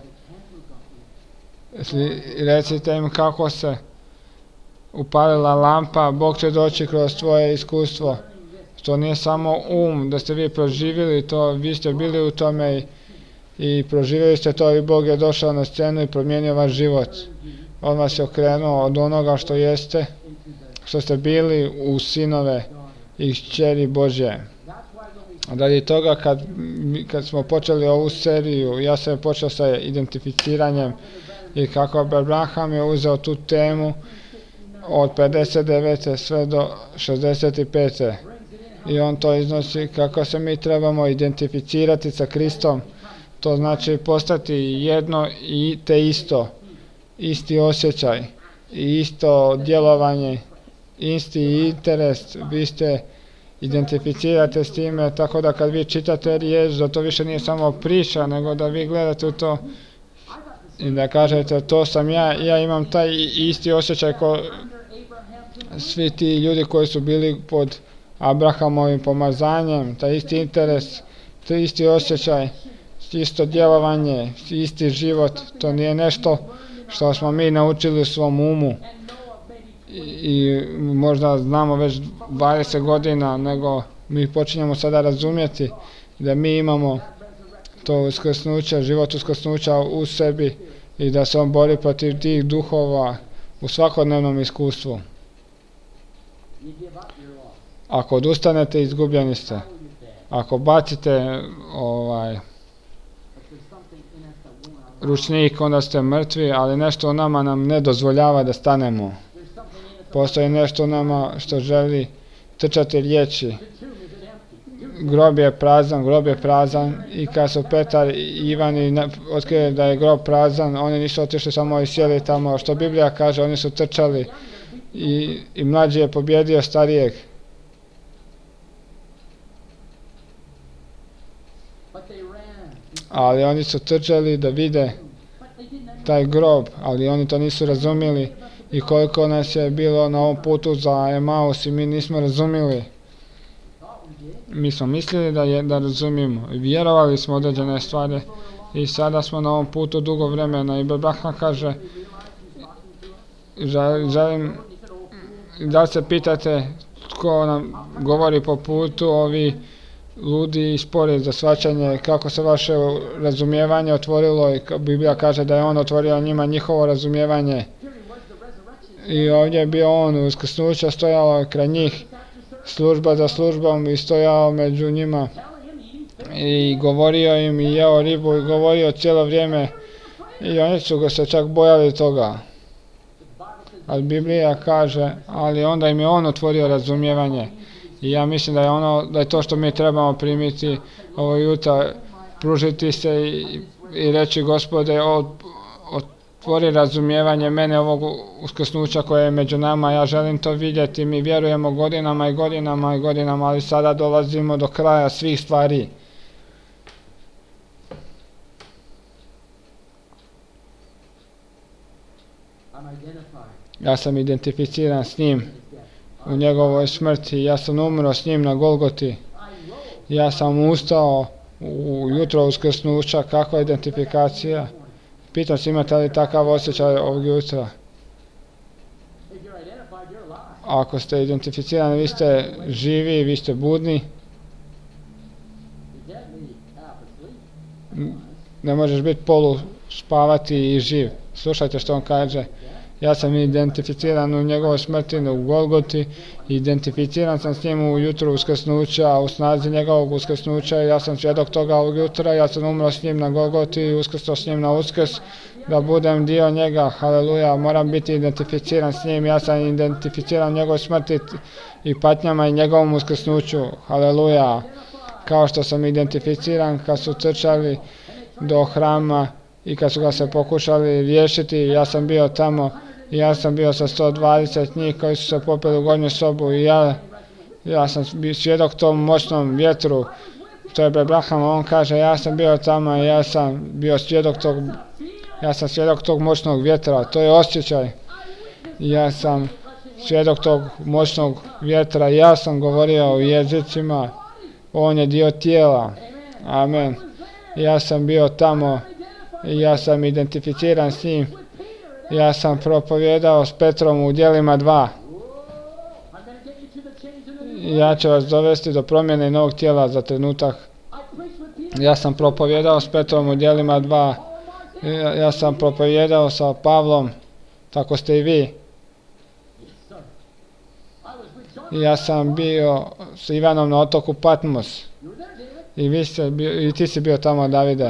recite im kako se upalila lampa, Bog će doći kroz tvoje iskustvo. To nije samo da ste vi proživjeli to, vi ste bili u tome i proživjeli ste to i Bog je došao na scenu i promijenio vaš život. On vas je okrenuo od onoga što jeste, što ste bili, u sinove i kćeri Božje. Radi toga kad smo počeli ovu seriju, ja sam počeo sa identificiranjem i kako Abraham je uzeo tu temu od 59. sve do 65. I on to iznosi kako se mi trebamo identificirati sa Kristom. To znači postati jedno i te isto. Isti osjećaj, isto djelovanje, isti interes. Vi ste identificirate s time, tako da kad vi čitate riječ, da to više nije samo priča, nego da vi gledate u to i da kažete to sam ja imam taj isti osjećaj ko svi ti ljudi koji su bili pod Abrahamovim pomazanjem, taj isti interes, taj isti osjećaj, isto djelovanje, isti život. To nije nešto što smo mi naučili u svom umu i možda znamo već 20 godina, nego mi počinjemo sada razumjeti da mi imamo to uskrsnuće, život uskrsnuća u sebi i da se on bori protiv tih duhova u svakodnevnom iskustvu. Ako odustanete, izgubljeni ste. Ako bacite ručnik, onda ste mrtvi, ali nešto u nama nam ne dozvoljava da stanemo. Postoji nešto u nama što želi trčati riječi. Grob je prazan i kad su Petar i Ivan otkrili da je grob prazan, oni nisu otišli samo i sjeli tamo, što Biblija kaže, oni su trčali i mlađi je pobjedio starijeg. Ali oni su trčali da vide taj grob, ali oni to nisu razumjeli i koliko nas je bilo na ovom putu za Emaus i mi nismo razumjeli. Mi smo mislili da razumijemo i vjerovali smo određene stvari i sada smo na ovom putu dugo vremena i Brahma kaže, želim da se pitate tko nam govori po putu, ovi ludi i spori za shvaćanje, kako se vaše razumijevanje otvorilo i Biblija kaže da je on otvorio njima njihovo razumijevanje. I ovdje je bio on, uskrsnuća stojalo kraj njih, služba za službom i stojao među njima i govorio im i jeo ribu i govorio cijelo vrijeme i oni su ga se čak bojali toga. Ali Biblija kaže, ali onda im je on otvorio razumijevanje. I ja mislim da je to što mi trebamo primiti ovo jutra, pružiti se i reći Gospode, otvori razumijevanje mene ovog uskrsnuća koje je među nama, ja želim to vidjeti, mi vjerujemo godinama i godinama i godinama, ali sada dolazimo do kraja svih stvari. Ja sam identificiran s njim u njegovoj smrti, ja sam umro s njim na Golgoti, ja sam ustao u jutro uskrsnuća, kakva identifikacija? Pitam se imate li takav osjećaj ovog jutra? Ako ste identificirani, vi ste živi, vi ste budni. Ne možeš biti polu spavati i živ. Slušajte što on kaže. Ja sam identificiran u njegovoj smrti u Golgoti, identificiran sam s njim u jutru uskrsnuća, u snazi njegovog uskrsnuća. Ja sam svjedok toga ovog jutra, ja sam umro s njim na Golgoti i uskrsao s njim na Uskrs, da budem dio njega. Haleluja, moram biti identificiran s njim. Ja sam identificiran u njegovoj smrti i patnjama i njegovom uskrsnuću. Haleluja, kao što sam identificiran kad su trčali do hrama i kad su ga se pokušali riješiti, ja sam bio tamo. Ja sam bio sa 120 njih koji su se popeli u gornju sobu i ja sam bio svjedok tom moćnom vjetru. To je Abraham, on kaže ja sam bio tamo i ja sam bio svjedok tog moćnog vjetra. To je osjećaj. Ja sam svjedok tog moćnog vjetra. Ja sam govorio u jezicima. On je dio tijela. Amen. Ja sam bio tamo i ja sam identificiran s njim. Ja sam propovjedao s Petrom u Djelima 2. Ja ću vas dovesti do promjene novog tijela za trenutak. Ja sam propovjedao s Petrom u Djelima 2. Ja sam propovjedao sa Pavlom, tako ste i vi. Ja sam bio s Ivanom na otoku Patmos. I ti si bio tamo, Davide.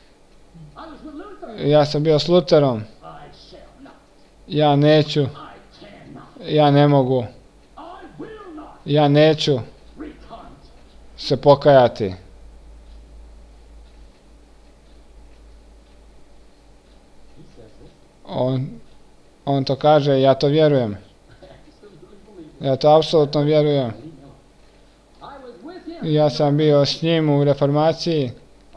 Ja sam bio s Luterom. Ja neću. Ja ne mogu. Ja neću se pokajati. On to kaže, ja to vjerujem. Ja to apsolutno vjerujem. Ja sam bio s njim u reformaciji.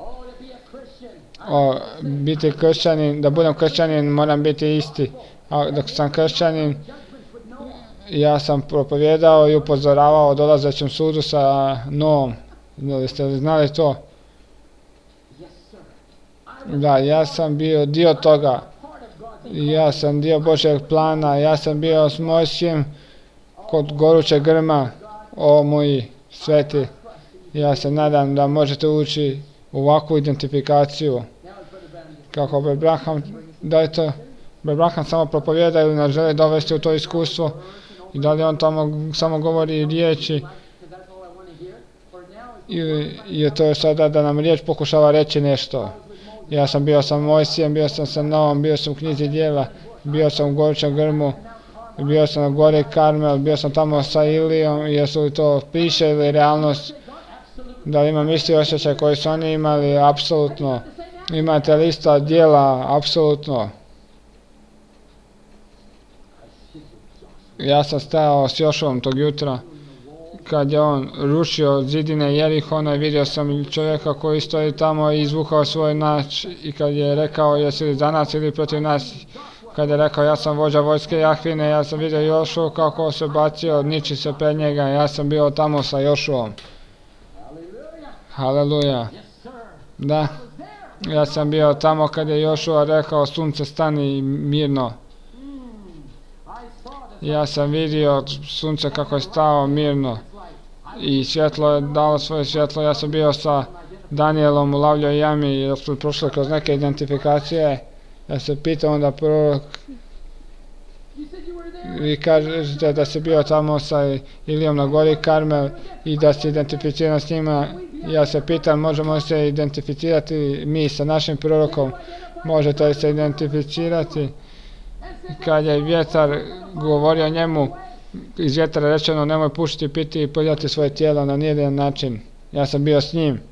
Biti kršćanin, da budem kršćanin moram biti isti. A dok sam kršćanin, ja sam propovjedao i upozoravao o dolazećem sudu sa Noom. Jeste li znali to? Da, ja sam bio dio toga. Ja sam dio Božjeg plana. Ja sam bio s Mojsijem kod gorućeg grma. O moji sveti, ja se nadam da možete ući u ovakvu identifikaciju. Kako Abraham, da je to Abraham samo propovjeda ili nas želi dovesti u to iskustvo i da li on tamo samo govori riječi ili je to sada da nam riječ pokušava reći nešto. Ja sam bio sa Mojsijem, bio sam sa Noom, bio sam u knjizi Djela, bio sam u gorućem grmu, bio sam na gori Karmel, bio sam tamo sa Ilijom. Jesu li to piše ili realnost? Da li imam isti osjećaj koji su oni imali? Apsolutno. Imate li ista djela? Apsolutno. Ja sam stajao s Jošuom tog jutra kad je on rušio zidine Jerihona i vidio sam čovjeka koji stoji tamo i izvukao svoj nač i kad je rekao jesi li za nas ili protiv nas, kad je rekao ja sam vođa vojske Jahvine, ja sam vidio Jošu kako se bacio, niči se pred njega, ja sam bio tamo sa Jošuom. Haleluja. Da, ja sam bio tamo kad je Jošua rekao sunce stani mirno. Ja sam vidio sunce kako je stao mirno i svjetlo je dalo svoje svjetlo. Ja sam bio sa Danielom u lavljoj jami jer smo prošli kroz neke identifikacije. Ja se pitao onda prorok, vi kažete da si bio tamo sa Ilijom na gori Karmel i da si identificiran s njima. Ja se pitam, možemo se identificirati mi sa našim prorokom? Možete li se identificirati? Kad je vjetar govorio njemu, iz vjetra rečeno nemoj pušiti, piti i poljati svoje tijelo na nijedan način. Ja sam bio s njim.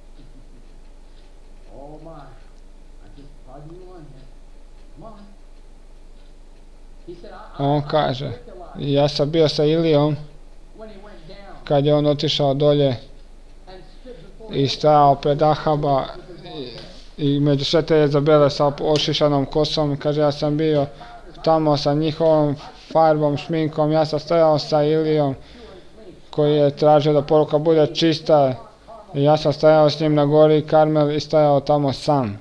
On kaže, ja sam bio sa Ilijom kad je on otišao dolje i stajao pred Ahaba i među sve te Jezabele sa ošišanom kosom. Kaže, ja sam bio tamo sa njihovom farbom, šminkom, ja sam stajao sa Ilijom koji je tražio da poruka bude čista. Ja sam stajao s njim na gori Karmel i stajao tamo sam.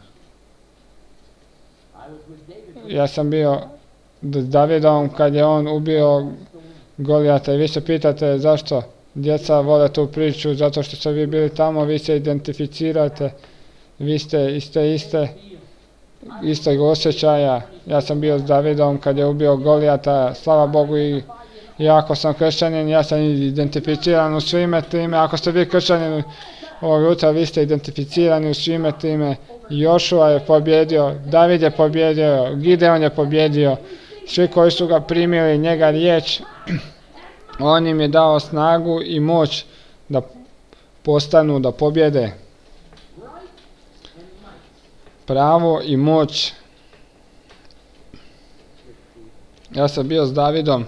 Ja sam bio s Davidom kad je on ubio Golijata i vi se pitate zašto djeca vole tu priču, zato što ste vi bili tamo, vi se identificirate, vi ste iste istog osjećaja. Ja sam bio s Davidom kad je ubio Golijata, slava Bogu, i ako sam kršćanin, ja sam identificiran u svime time. Ako ste vi kršćanin ovog jutra, vi ste identificirani u svime time. Jošua je pobjedio, David je pobjedio, Gideon je pobjedio, svi koji su ga primili njega riječ, on im je dao snagu i moć da postanu, da pobjede. Pravo i moć. Ja sam bio s Davidom.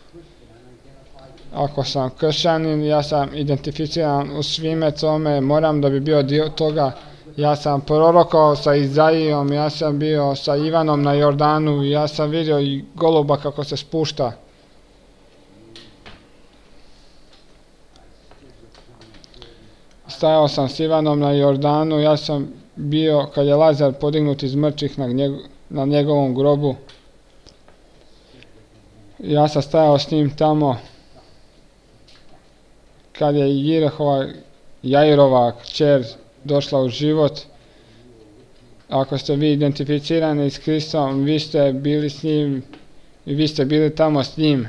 Ako sam kršćanin, ja sam identificiran u svime tome, moram da bi bio dio toga. Ja sam prorokao sa Izaijom, ja sam bio sa Ivanom na Jordanu, ja sam vidio i goluba kako se spušta. Stajao sam s Ivanom na Jordanu, ja sam bio kad je Lazar podignut iz mrtvih na njegovom grobu. Ja sam stajao s njim tamo kad je Jairova kćer došla u život. Ako ste vi identificirani s Kristom, vi ste bili s njim i vi ste bili tamo s njim.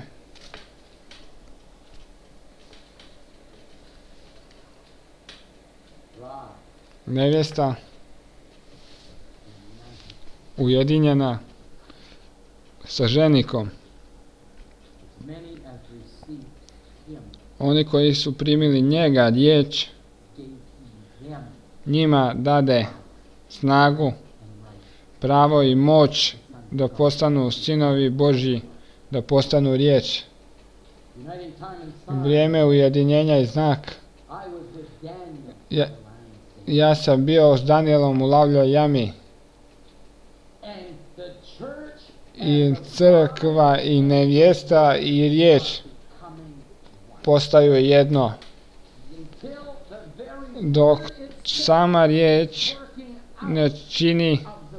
Nevjesta ujedinjena sa ženikom. Oni koji su primili njega riječ, njima dade snagu, pravo i moć da postanu sinovi Božji, da postanu riječ. Vrijeme ujedinjenja i znak. Ja sam bio s Danielom u lavljoj jami. I crkva i nevjesta i riječ postaju jedno. Dok sama riječ ne čini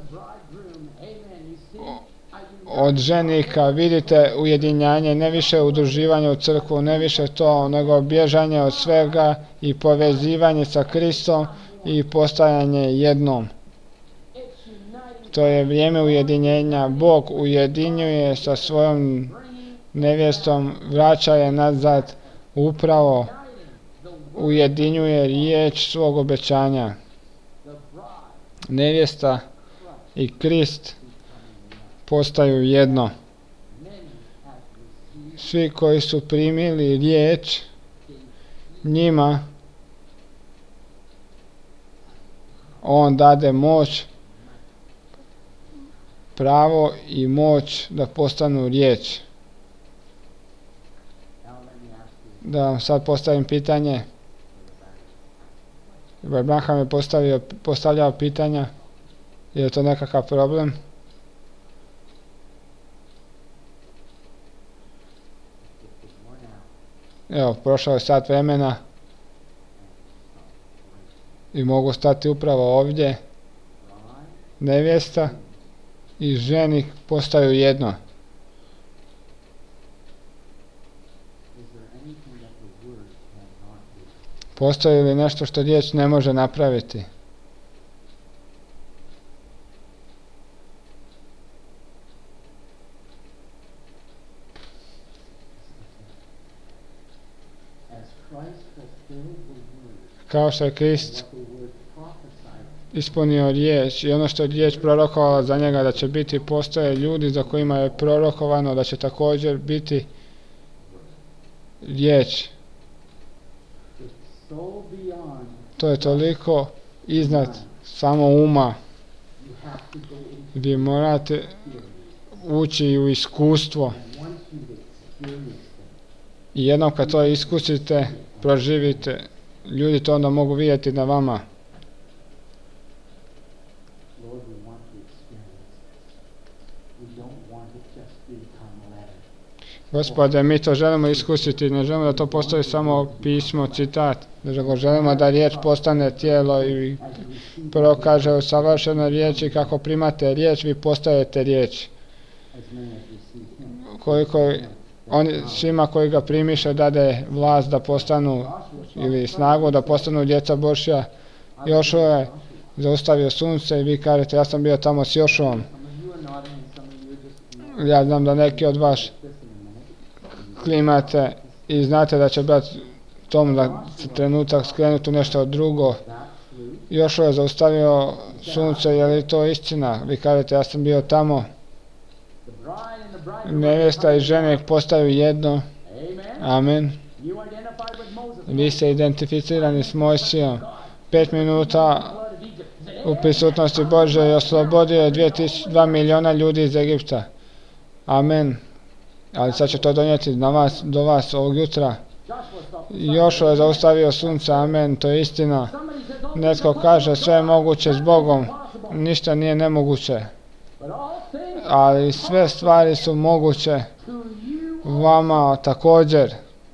od ženika, vidite ujedinjanje, ne više udruživanje u crkvu, ne više to, nego bježanje od svega i povezivanje sa Kristom i postajanje jednom. To je vrijeme ujedinjenja. Bog ujedinjuje sa svojom nevjestom, vraća je nazad, upravo ujedinjuje riječ svog obećanja. Nevjesta i Krist postaju jedno. Svi koji su primili riječ, njima on dade moć, pravo i moć da postanu riječ. Da vam sad postavim pitanje. Abraham je postavljao pitanja. Je to nekakav problem? Evo, prošao je sat vremena i mogu stati upravo ovdje. Nevjesta i ženik postaju jedno. Postoji li nešto što riječ ne može napraviti? Kao što je Krist ispunio riječ i ono što je riječ prorokovala za njega da će biti, postoje ljudi za kojima je prorokovano da će također biti riječ. To je toliko iznad samo uma. Vi morate ući u iskustvo. I jednom kad to iskusite, proživite, ljudi to onda mogu vidjeti na vama. Gospode, mi to želimo iskusiti, ne želimo da to postoji samo pismo, citat, nego želimo da riječ postane tijelo i prvo kaže u savršenoj riječi, kako primate riječ, vi postajete riječ. Svima koji ga primiše dade vlast da postanu, ili snagu da postanu djeca Božja. Jošua zaustavio sunce i vi kažete ja sam bio tamo s Jošuom. Ja znam da neki od vas klimate i znate da će biti tom da se trenutak skrenuti u nešto drugo. Jošua je zaustavio sunce, je li to istina? Vi kažete ja sam bio tamo. Nevjesta i žene postaju jedno. Amen. Vi ste identificirani s Mojsijom. 5 minuta u prisutnosti Božje i oslobodio je 2 miliona ljudi iz Egipta. Amen. Ali sad će to donijeti do vas ovog jutra. Jošua je zaustavio sunce. Amen. To je istina. Netko kaže sve je moguće s Bogom. Ništa nije nemoguće. Ali sve stvari su moguće vama također.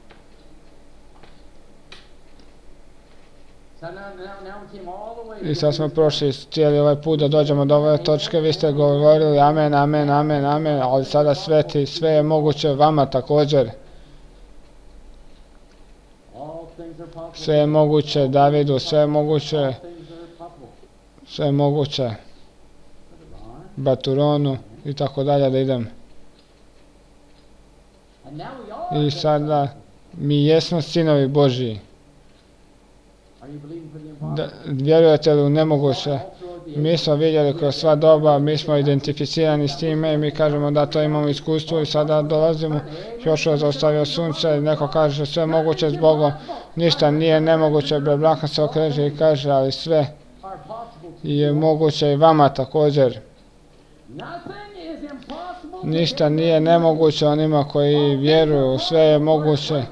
I sad smo prošli cijeli ovaj put da dođemo do ove točke. Vi ste govorili amen, amen, amen, amen, ali sada sve je moguće vama također. Sve je moguće Davidu, sve je moguće Baturonu i tako dalje da idem. I sada mi jesmo sinovi Božji. Vjerujete li u nemoguće? Mi smo vidjeli kroz sva doba, mi smo identificirani s time i mi kažemo da to imamo iskustvo i sada dolazimo. Jošua zaustavio sunce i neko kaže sve moguće s Bogom. Ništa nije nemoguće, Abraham se okreće i kaže ali sve je moguće i vama također. Ništa nije nemoguće onima koji vjeruju, sve je moguće.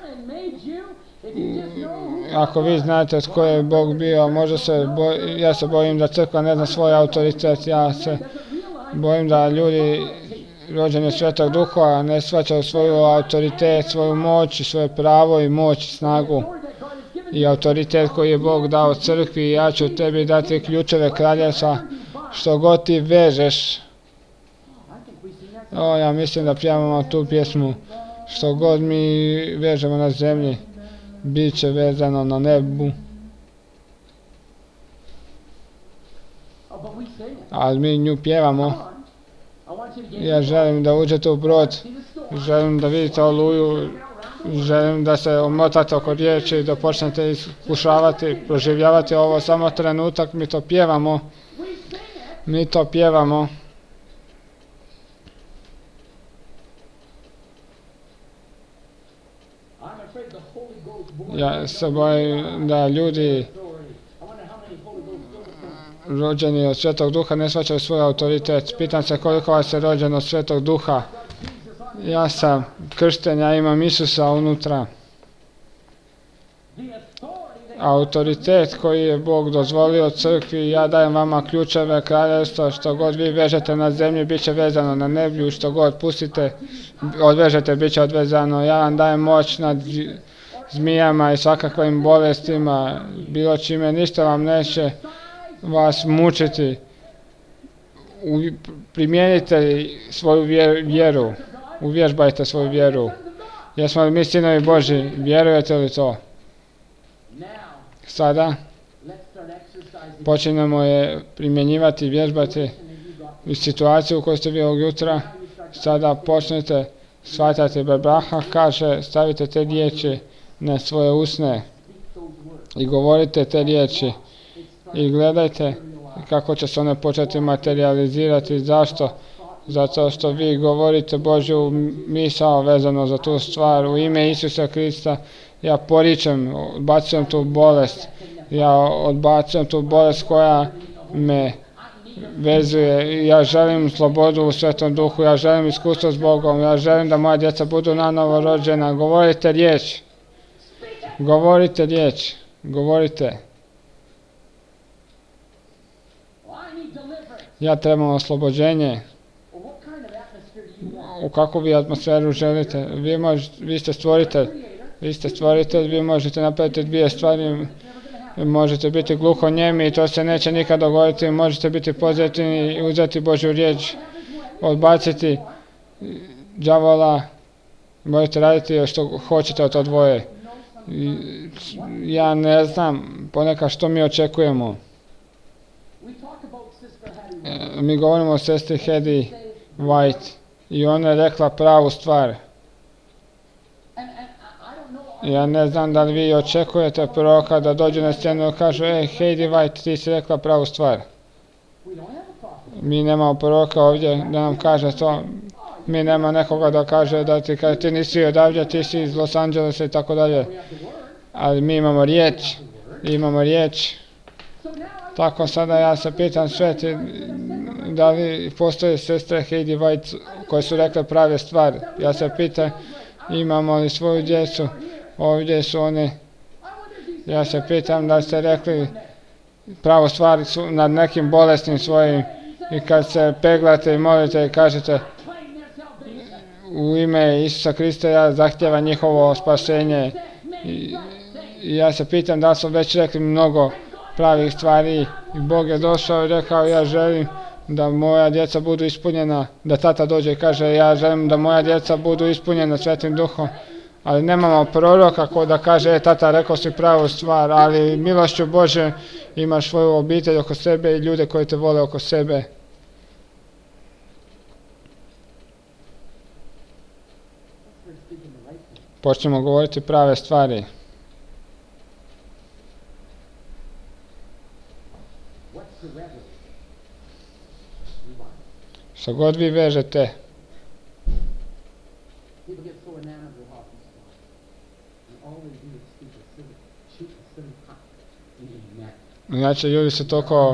Ako vi znate tko je Bog bio, ja se bojim da crkva ne zna svoj autoritet, ja se bojim da ljudi rođeni od Svetog Duha ne shvaćaju svoju autoritet, svoju moć i svoje pravo i moć, snagu i autoritet koji je Bog dao crkvi i ja ću tebi dati ključeve kraljevstva, što god ti vežeš. Ja mislim da pjevamo tu pjesmu, što god mi vežemo na zemlji, bit će vezano na nebu. Ali mi nju pjevamo. Ja želim da uđete u brod, želim da vidite oluju, želim da se omotate oko riječi i da počnete iskušavati, proživljavati ovo samo trenutak, mi to pjevamo. Ja se bojim da ljudi rođeni od Svetog Duha ne shvaćaju svoj autoritet. Pitam se koliko vas je rođeno od Svetog Duha. Ja sam kršten, ja imam Isusa unutra. Autoritet koji je Bog dozvolio crkvi, ja dajem vama ključeve kraljevstva, što god vi vežete na zemlji, bit će vezano na nebu, što god pustite, odvežete, bit će odvezano. Ja vam dajem moć nad zmijama i svakakvim bolestima, bilo čime, ništa vam neće vas mučiti. Primijenite svoju vjeru, uvježbajte svoju vjeru. Jesmo li mi sinovi Božji, vjerujete li to? Sada počinjemo je primjenjivati i vježbati u situaciju u kojoj ste vi ovog jutra. Sada počnete shvatati, Abraham kaže, stavite te riječi na svoje usne i govorite te riječi i gledajte kako će se one početi materializirati. Zašto? Zato što vi govorite Božju misao vezano za tu stvar. U ime Isusa Krista ja poričem, odbacujem tu bolest. Ja odbacujem tu bolest koja me vezuje. Ja želim slobodu u Svetom Duhu, ja želim iskustvo s Bogom, ja želim da moja djeca budu nanovo rođena. Govorite riječ. Govorite riječ. Govorite. Ja trebam oslobođenje. U kakvu vi atmosferu želite? Vi ste stvoritelj, vi možete napraviti dvije stvari. Možete biti gluhonijemi i to se neće nikad dogoditi. Možete biti pozitivni i uzeti Božju riječ, odbaciti đavola. Možete raditi što hoćete od to dvoje. Ja ne znam ponekad što mi očekujemo. Mi govorimo o sestri Hedy White i ona je rekla pravu stvar. Ja ne znam da li vi očekujete proroka da dođe na scenu i kaže Hedy White, ti si rekla pravu stvar. Mi nemamo proroka ovdje da nam kaže to. Mi nema nekoga da kaže da ti nisi odavdje, ti si iz Los Angelesa i tako dalje. Ali mi imamo riječ. Tako sada ja se pitam sveti, da li postoje sestre Hedy White koje su rekle prave stvari. Ja se pitam, imamo li svoju djecu, ovdje su oni. Ja se pitam da ste rekli pravu stvar nad nekim bolesnim svojim i kad se peglate i molite i kažete u ime Isusa Krista ja zahtijevam njihovo spasenje. I ja se pitam da su već rekli mnogo pravih stvari i Bog je došao i rekao ja želim da moja djeca budu ispunjena, da tata dođe i kaže ja želim da moja djeca budu ispunjena Svetim Duhom, ali nemamo proroka ko da kaže tata rekao si pravu stvar, ali milošću Bože imaš svoju obitelj oko sebe i ljude koji te vole oko sebe. Počnemo govoriti prave stvari. Što god vi vežete. Znači ljudi se toliko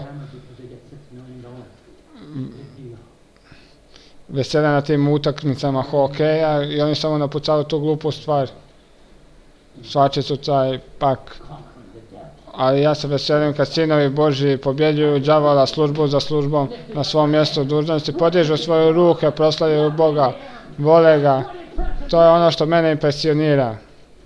vesele na tim utakmicama hokeja i oni samo napucali tu glupu stvar. Svačicu taj pak. Ali ja se veselim kad sinovi Božji pobjeđuju đavola službu za službom na svom mjestu dužnosti, podižu svoje ruke, proslavljaju Boga, vole ga. To je ono što mene impresionira.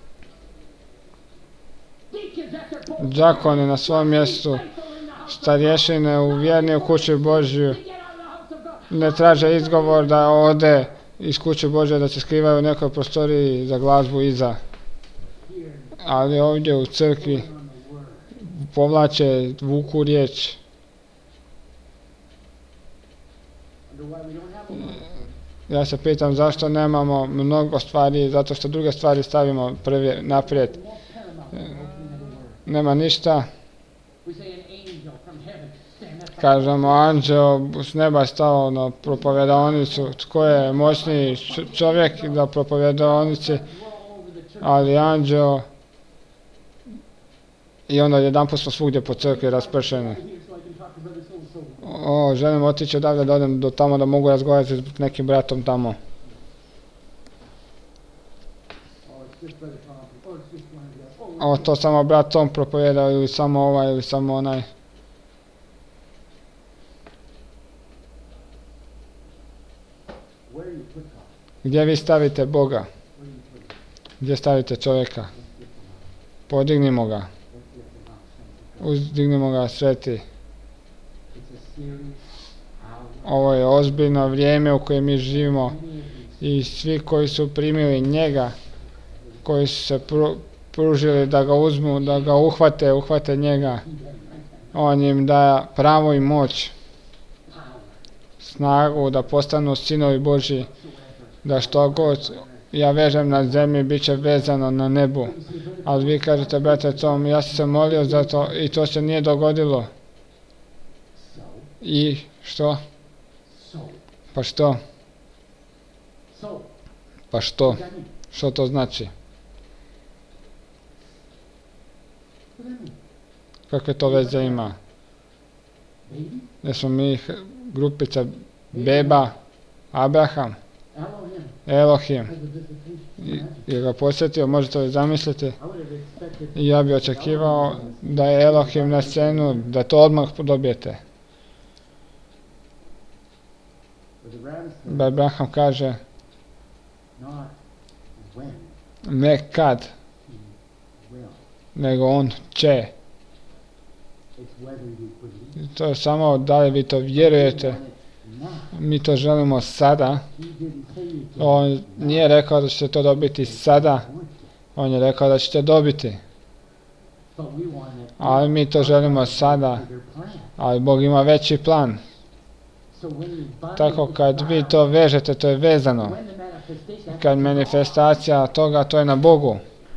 Đakoni na svom mjestu, starješine uvjerni u kući Božju, ne traže izgovor da ode iz kuće Božje, da se skrivaju u nekoj prostoriji za glazbu iza. Ali ovdje u crkvi povlače, vuku riječ. Ja se pitam zašto nemamo mnogo stvari, zato što druge stvari stavimo prvi naprijed. Nema ništa. Kažemo, anđeo s neba stao na propovedonicu, tko je moćniji čovjek da propovedonici, ali anđeo. I onda jedanput smo svugdje po crkvi raspršeni. Želim otići odavde da odem do tamo da mogu razgovarati s nekim bratom tamo. To samo brat Tom propovedao ili samo ovaj ili samo onaj. Gdje vi stavite Boga? Gdje stavite čovjeka? Podignimo ga. Uzdignimo ga sveti. Ovo je ozbiljno vrijeme u kojem mi živimo i svi koji su primili njega, koji su se pružili da ga uzmu, da ga uhvate njega, on im daje pravo i moć, snagu da postanu sinovi Božji, da što god ja vežem na zemlji bit će vezano na nebu. Ali vi kažete, brate Tom, ja sam se molio za to i to se nije dogodilo. I što? Pa što? Pa što? Što to znači? Kakve to veze ima? Jesmo mi grupica beba, Abraham, Elohim. Je ga posjetio, možete li zamisliti? I ja bi očekivao da je Elohim na scenu, da to odmah dobijete. Abraham kaže, ne kad, nego on će. To je samo da li vi to vjerujete. Mi to želimo sada. On nije rekao da ćete to dobiti sada. On je rekao da ćete dobiti. Ali mi to želimo sada. Ali Bog ima veći plan. Tako kad vi to vežete, to je vezano. Kad manifestacija toga, to je na Bogu.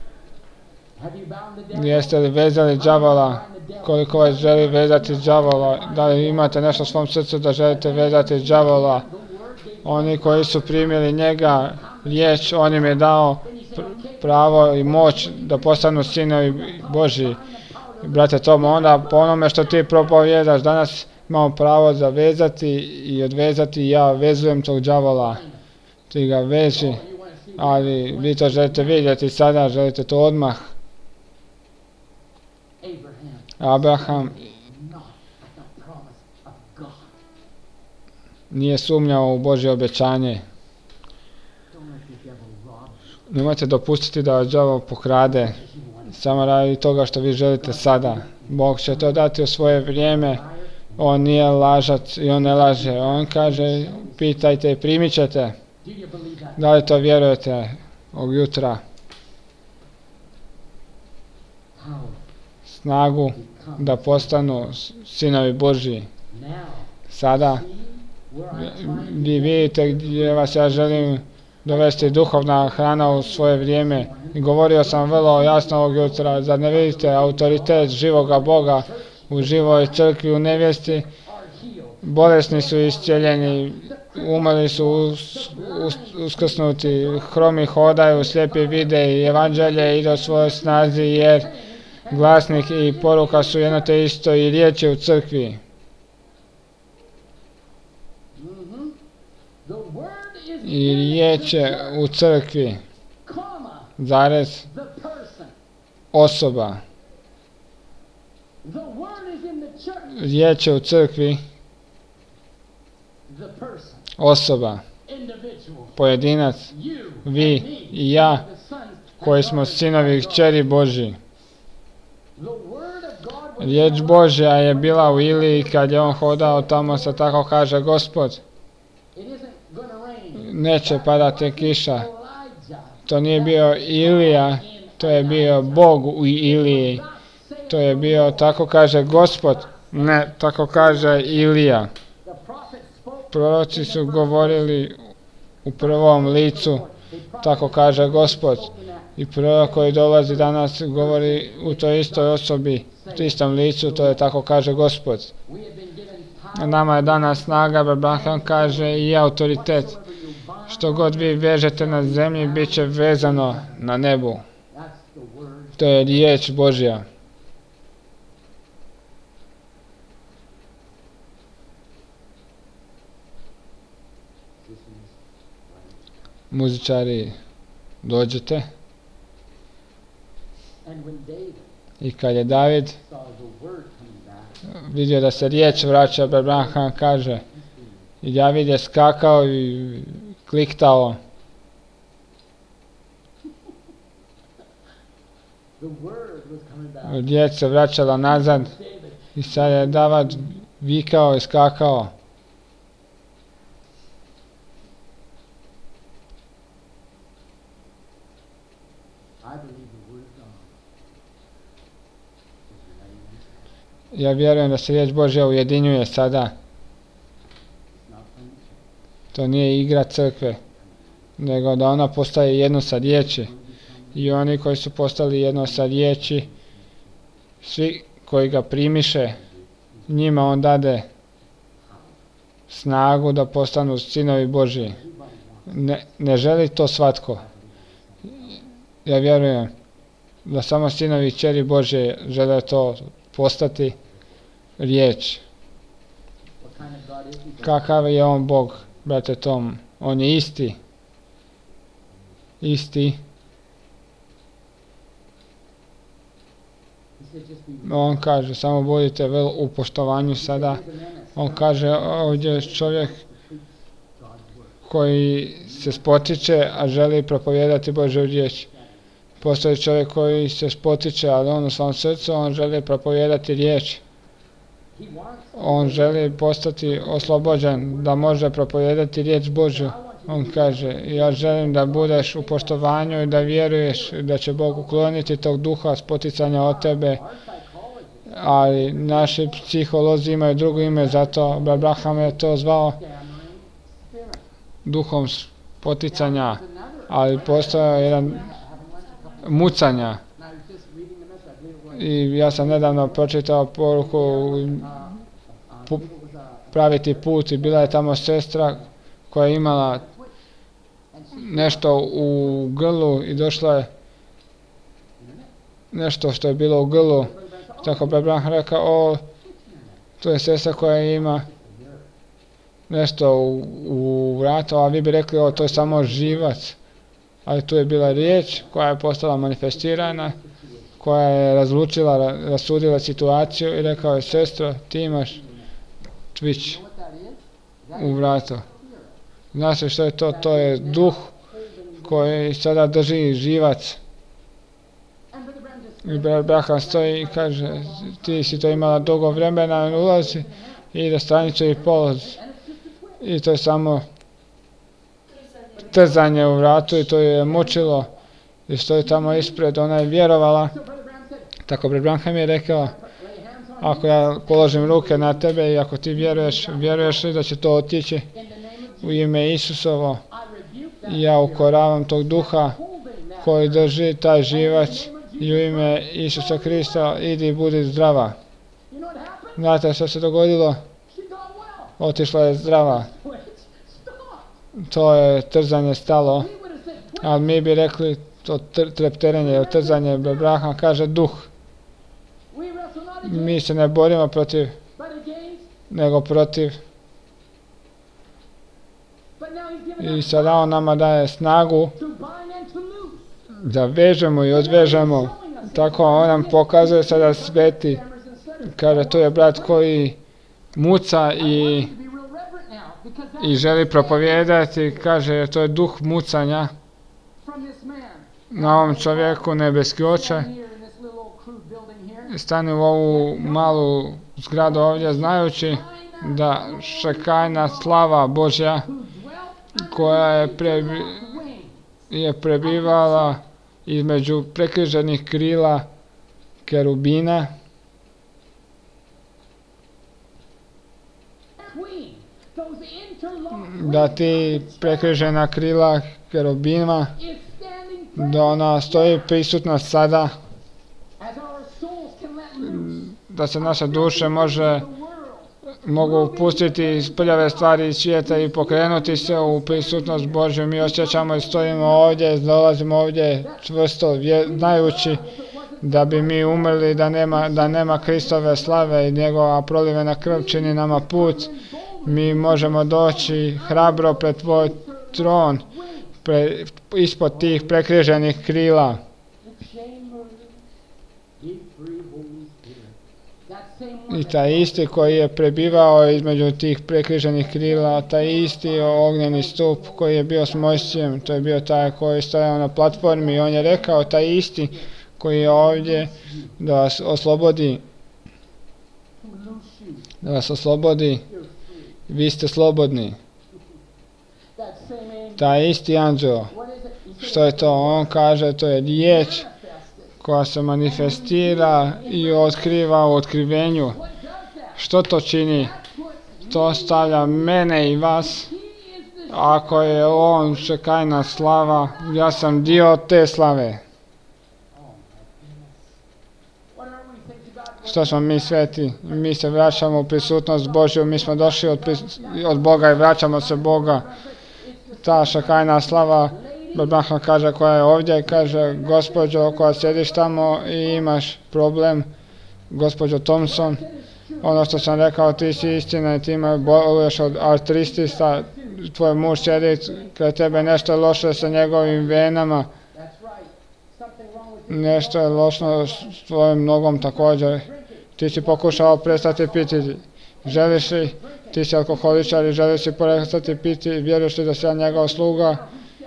Jeste li vezali đavola? Koliko vas želi vezati đavola? Da li imate nešto u svom srcu da želite vezati đavola? Oni koji su primili njega, riječ, on im je dao pravo i moć da postanu sinovi Božji. Brate Tomo, onda po onome što ti propovjedaš, danas imamo pravo za vezati i odvezati. Ja vezujem tog đavola. Ti ga veži, ali vi to želite vidjeti sada, želite to odmah. Abraham nije sumnjao u Božje obećanje. Nemojte dopustiti da vas đavo pokrade, samo radi toga što vi želite sada. Bog će to dati u svoje vrijeme. On nije lažac i on ne laže. On kaže, pitajte i primit ćete. Da li to vjerujete ovog jutra? Snagu da postanu sinovi Božji. Sada vi vidite gdje vas ja želim dovesti duhovna hrana u svoje vrijeme. I govorio sam vrlo jasno ovog jutra, zar ne vidite autoritet živoga Boga u živoj crkvi, u nevjesti? Bolesni su iscijeljeni, umrli su uskrsnuti, hromi hodaju, slijepi vide i evanđelje ide u svojoj snazi, jer glasnik i poruka su jedno te isto i riječi u crkvi. I riječe u crkvi, zarez, osoba. Riječe u crkvi, osoba, pojedinac, vi i ja, koji smo sinovi i kćeri Božji. Riječ Božja je bila u Iliji kad je on hodao tamo, se tako kaže Gospod. Neće padati kiša. To nije bio Ilija, to je bio Bog u Iliji. To je bio, tako kaže Gospod, ne, tako kaže Ilija. Proroci su govorili u prvom licu, tako kaže Gospod. I prorok koji dolazi danas govori u toj istoj osobi, u istom licu, to je tako kaže Gospod. Nama je danas snaga, Abraham kaže, i autoritet. Što god vi vežete na zemlji, bit će vezano na nebu. To je riječ Božja. Muzičari, dođete. I kad je David vidio da se riječ vraća, Abraham kaže, i David je skakao i kliktao. Riječ se vraćala nazad i sad je David vikao i skakao. Ja vjerujem da se riječ Božja ujedinjuje sada. To nije igra crkve, nego da ona postaje jedno sa riječi. I oni koji su postali jedno sa riječi, svi koji ga primiše, njima on dade snagu da postanu sinovi Božji. Ne želi to svatko. Ja vjerujem da samo sinovi i kćeri Božje žele to postati riječ. Kakav je on Bog, brate Tom? On je isti. Isti. On kaže, samo budite u poštovanju sada. On kaže, ovdje je čovjek koji se spotiče, a želi propovijedati Božju riječ. Postoji čovjek koji se spotiče, ali on u svom srcu, on želi propovijedati riječ. On želi postati oslobođen, da može propovijedati riječ Božju. On kaže, ja želim da budeš u poštovanju i da vjeruješ da će Bog ukloniti tog duha spoticanja od tebe. ali naši psiholozi imaju drugo ime, zato Abraham je to zvao duhom poticanja, ali postoje jedan mucanja. I ja sam nedavno pročitao poruku praviti put i bila je tamo sestra koja je imala nešto u grlu i došla je nešto što je bilo u grlu. Tako bi Abraham rekao, to je sestra koja ima nešto u vratu, a vi bi rekli, to je samo živac. Ali tu je bila riječ koja je postala manifestirana, koja je rasudila situaciju i rekao je, sestro, ti imaš tvić u vratu. Znaš li što je to? To je duh koji sada drži živac. I Abraham stoji i kaže, ti si to imala dugo vremena, ulazi i da stranicu i polazi. I to je samo trzanje u vratu i to je mučilo. I stoji tamo ispred, ona je vjerovala. Tako Abraham je rekao, ako ja položim ruke na tebe i ako ti vjeruješ li da će to otići u ime Isusovo, ja ukoravam tog duha koji drži taj živac i u ime Isusa Krista idi i budi zdrava. Znate što se dogodilo? Otišla je zdrava. To je trzanje stalo, ali mi bi rekli to trepterenje, trzanje. Abraham kaže duh. Mi se ne borimo protiv, nego protiv. I sada on nama daje snagu da vežemo i odvežemo. Tako on nam pokazuje sada sveti. Kaže, to je brat koji muca i želi propovijedati. Kaže, to je duh mucanja na ovom čovjeku, nebeski oče. Stani u ovu malu zgradu ovdje, znajući da šekajna slava Božja koja je prebivala između prekriženih krila kerubina, da ti prekrižena krila kerubina, da ona stoji prisutna sada, da se naše duše mogu pustiti iz prljave stvari iz svijeta i pokrenuti se u prisutnost Božju. Mi osjećamo i stojimo ovdje, dolazimo ovdje čvrsto, znajući da bi mi umrli, da nema Kristove slave i njegova prolivena krv čini nama put. Mi možemo doći hrabro pred tvoj tron, ispod tih prekriženih krila. I taj isti koji je prebivao između tih prekriženih krila, taj isti ognjeni stup koji je bio s Mojsijem, to je bio taj koji je stojao na platformi i on je rekao, taj isti koji je ovdje da vas oslobodi, vi ste slobodni. Taj isti anđeo, što je to? On kaže, to je riječ koja se manifestira i otkriva u otkrivenju. Što to čini? To stavlja mene i vas. Ako je on šekajna slava, ja sam dio te slave. Što smo mi sveti? Mi se vraćamo u prisutnost Božju, mi smo došli od Boga i vraćamo se Boga. Ta šekajna slava, Abraham kaže koja je ovdje, kaže gospođo koja sjediš tamo i imaš problem, gospođo Thompson, ono što sam rekao, ti si istina i ti boluješ od artritisa, tvoj muž sjedi kraj tebe, nešto je loše sa njegovim venama, nešto je loše s tvojim nogom također, ti si pokušao prestati piti, želiš li, ti si alkoholičar i želiš li prestati piti, vjeruješ li da si ja njegov sluga,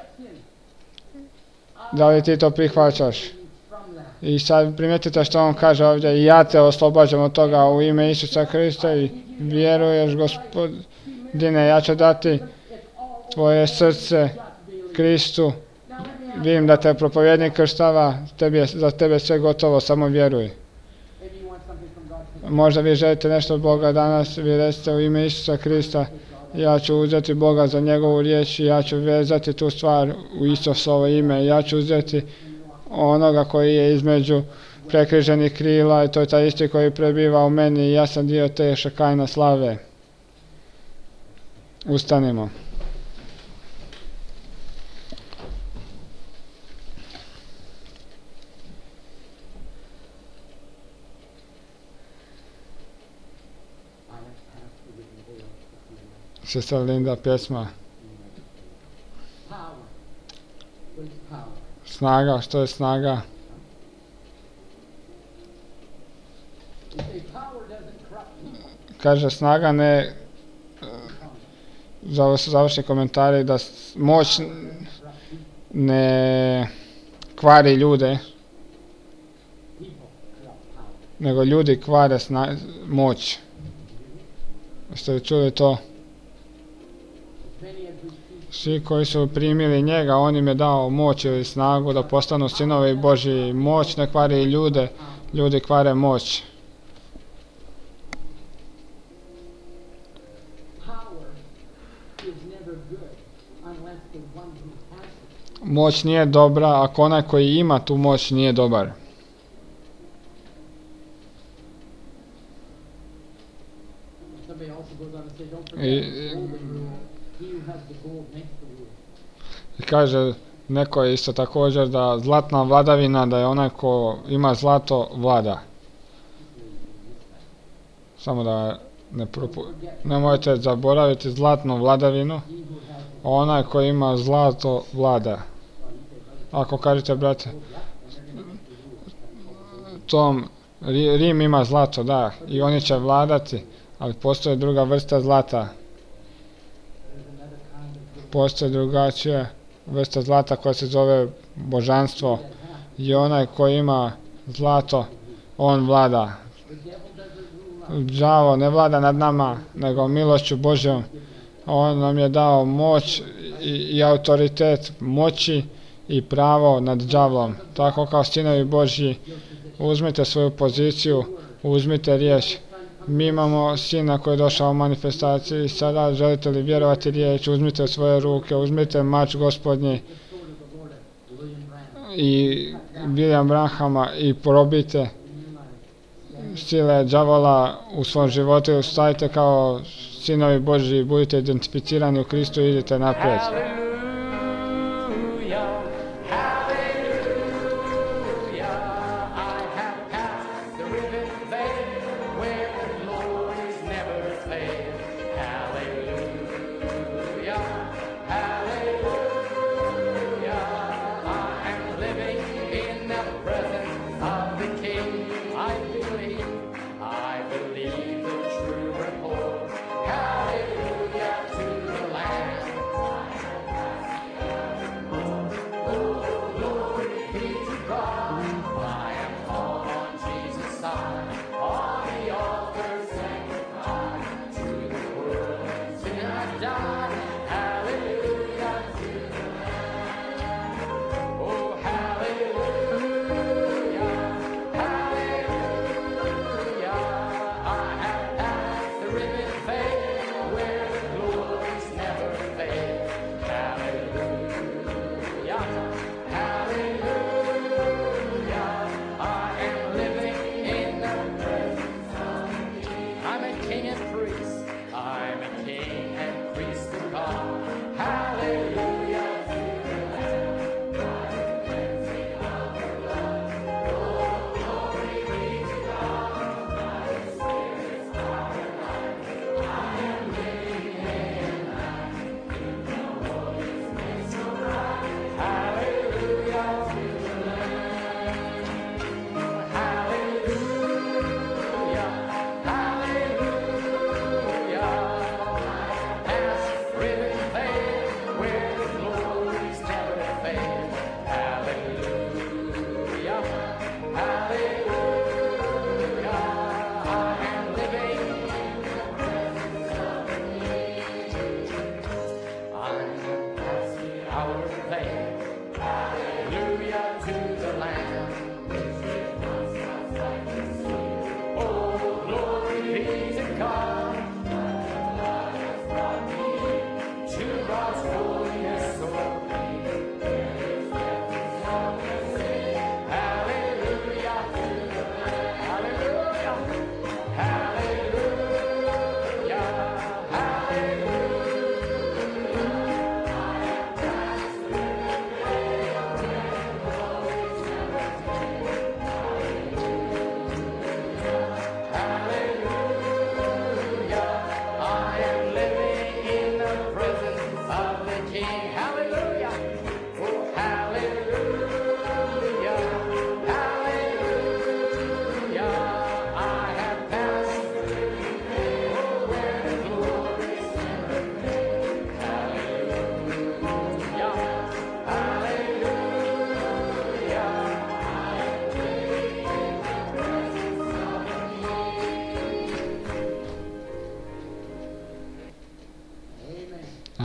da li ti to prihvaćaš? I sad primijetite što on kaže ovdje, ja te oslobađam od toga u ime Isusa Krista i vjeruješ, Gospodine, ja ću dati tvoje srce Kristu. Vidim da te propovjednik krštava, za tebe sve gotovo, samo vjeruj. Možda vi želite nešto od Boga danas, vi recite u ime Isusa Krista, ja ću uzeti Boga za njegovu riječ i ja ću vezati tu stvar u Isusovo ime. Ja ću uzeti onoga koji je između prekriženih krila i to je taj isti koji prebiva u meni i ja sam dio te šekajna slave. Ustanimo. Sestra Linda, pjesma. Snaga, što je snaga? Kaže, snaga ne... Za ovo su završni komentari da moć ne kvari ljude, nego ljudi kvare moć. Jeste li čuli to? Svi koji su primili njega, on im je dao moć ili snagu da postanu sinovi Božji. Moć ne kvari ljude, ljudi kvare moć. Moć nije dobra ako onaj koji ima tu moć nije dobar. I kaže neko je isto također da zlatna vladavina, da je onaj ko ima zlato vlada. Samo da nemojte zaboraviti zlatnu vladavinu. Onaj ko ima zlato vlada. Ako kažete, brate, Rim ima zlato, da, i oni će vladati, ali postoji druga vrsta zlata. Postoji drugačija vrsta zlata koja se zove božanstvo i onaj koji ima zlato, on vlada. Đavo ne vlada nad nama, nego milošću Božjom. On nam je dao moć i autoritet moći i pravo nad đavlom. Tako kao sinovi Božji, uzmite svoju poziciju, uzmite riječ. Mi imamo Sina koji je došao u manifestaciji i sada želite li vjerovati riječ, uzmite u svoje ruke, uzmite mač Gospodnji i William Branhama i probite sile đavola u svom životu i ustajte kao sinovi Božji, budite identificirani u Kristu i idite naprijed.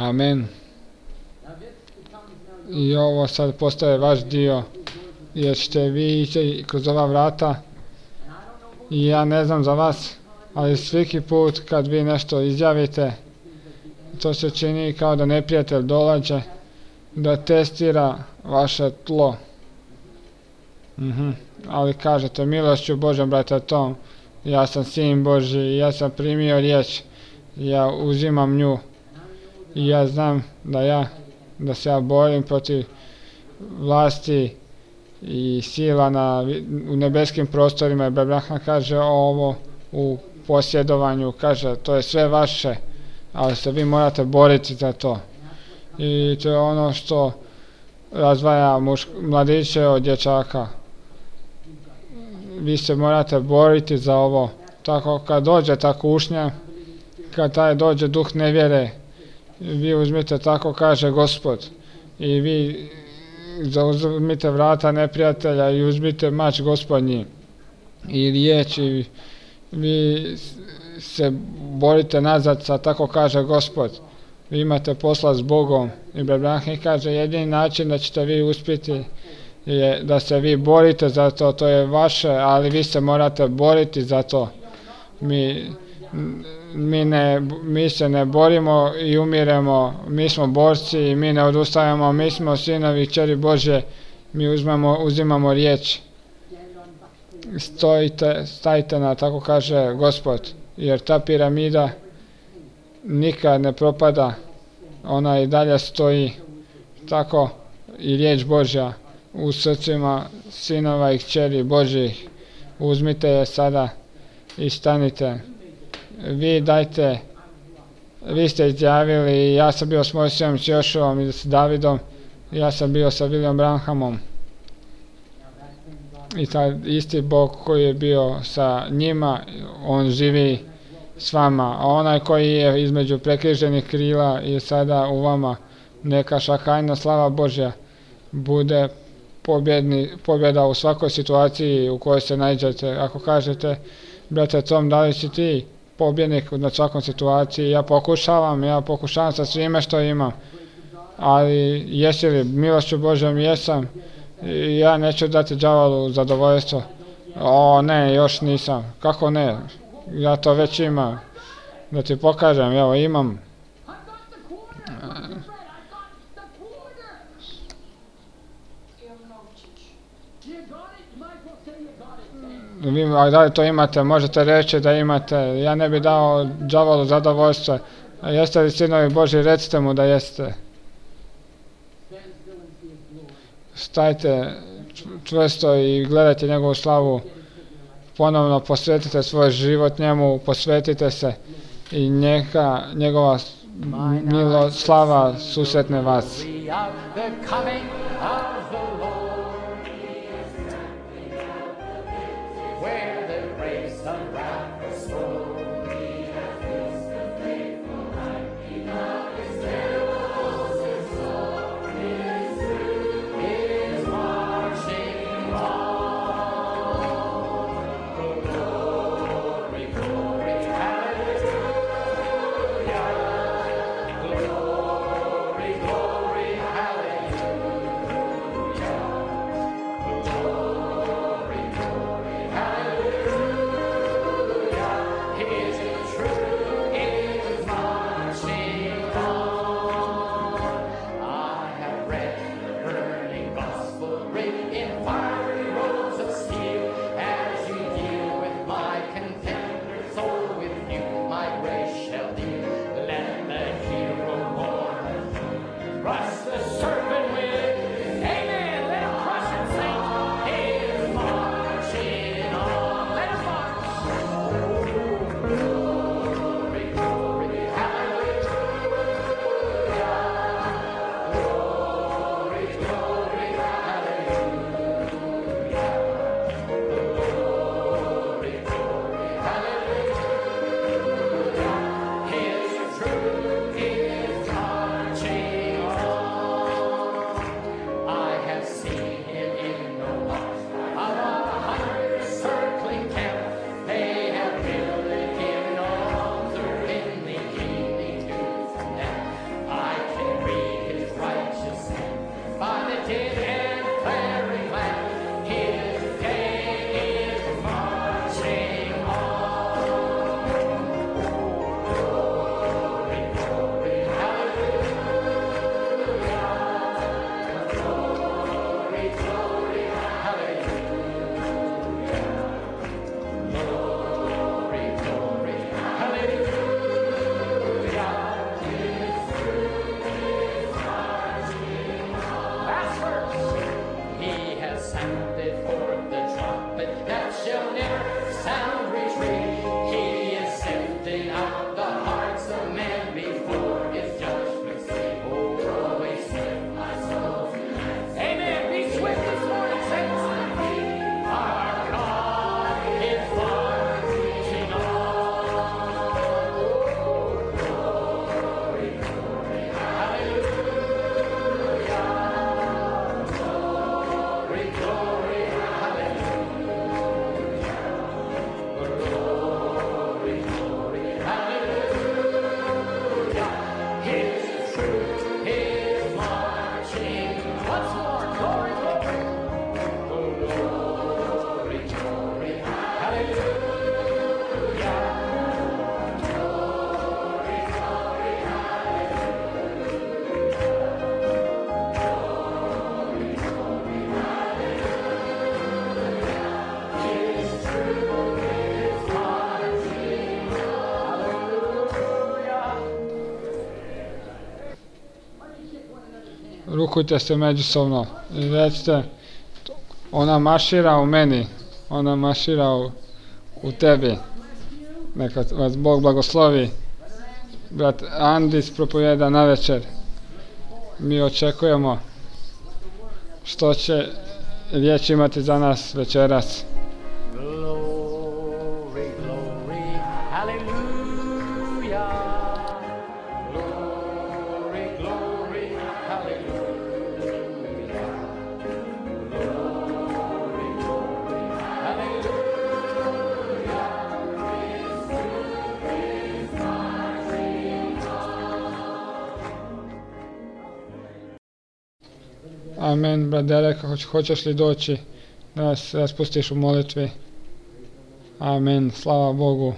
Amen. I ovo sad postaje vaš dio, jer ćete vi ići kroz ova vrata. I ja ne znam za vas, ali svaki put kad vi nešto izjavite, to se čini kao da neprijatelj dolađe da testira vaše tlo. Ali kažete, milošću Božjom, brate Tom, ja sam sin Božji, ja sam primio riječ, ja uzimam nju i ja znam da se ja borim protiv vlasti i sila u nebeskim prostorima. Abraham kaže ovo u posjedovanju, kaže to je sve vaše, ali se vi morate boriti za to. I to je ono što razdvaja mladiće od dječaka. Vi se morate boriti za ovo. Tako kad dođe ta kušnja, kad taj dođe duh nevjere, vi uzmite, tako kaže Gospod, i vi zauzmite vrata neprijatelja i uzmite mač Gospodnji i riječ i vi se borite nazad sa, tako kaže Gospod. Vi imate posla s Bogom. I Abraham kaže, jedini način da ćete vi uspjeti je da se vi borite za to, to je vaše, ali vi se morate boriti za to. Mi se ne borimo i umiremo, mi smo borci i mi ne odustajemo, mi smo sinovi i kćeri Božje, mi uzimamo riječ. Stajte na, tako kaže Gospod, jer ta piramida nikad ne propada, ona i dalje stoji, tako i riječ Božja u srcima sinova i kćeri Božjih. Uzmite je sada i stanite. Vi ste izjavili, ja sam bio s Mojsijom, s Jošuom i s Davidom, ja sam bio sa William Branhamom. I taj isti Bog koji je bio sa njima, on živi s vama. A onaj koji je između prekriženih krila i sada u vama, neka šakajna slava Božja bude pobjeda u svakoj situaciji u kojoj se nađete. Ako kažete, brate Tom, da li si ti pobjednik na svakom situaciji? Ja pokušavam sa svime što imam. Ali jesi li, milošću Božjom jesam, ja neću dati đavolu zadovoljstvo. O ne, još nisam. Kako ne? Ja to već imam. Da ti pokažem, evo imam. A da li to imate? Možete reći da imate. Ja ne bi dao đavolu zadovoljstvo. Jeste li sinovi Božji? Recite mu da jeste. Stajte čvrsto i gledajte njegovu slavu. Ponovno posvetite svoj život njemu, posvetite se i neka njegova slava susretne vas. sifting out the hearts of men before his judgment seat. Oh, always swift, my soul. Amen. Be swift this morning, saints. Our God is marching on. Glory, glory, hallelujah. Glory, glory, hallelujah. Glory, glory, hallelujah. His truth is marching. Once more, glory, glory. Glory, glory, hallelujah. Glory, glory, his truth is marching. Hallelujah. Rukujte se međusobno i recite, ona maršira u meni, ona maršira u tebi. Neka vas Bog blagoslovi. Brat Andis propovjeda na večer. Mi očekujemo što će riječ imati za nas večeras. Glory, glory, hallelujah. Glory, glory, hallelujah. Glory, glory, hallelujah. Amen, brat Derek, hoćeš li doći da nas raspustiš u molitvi? Amen, slava Bogu.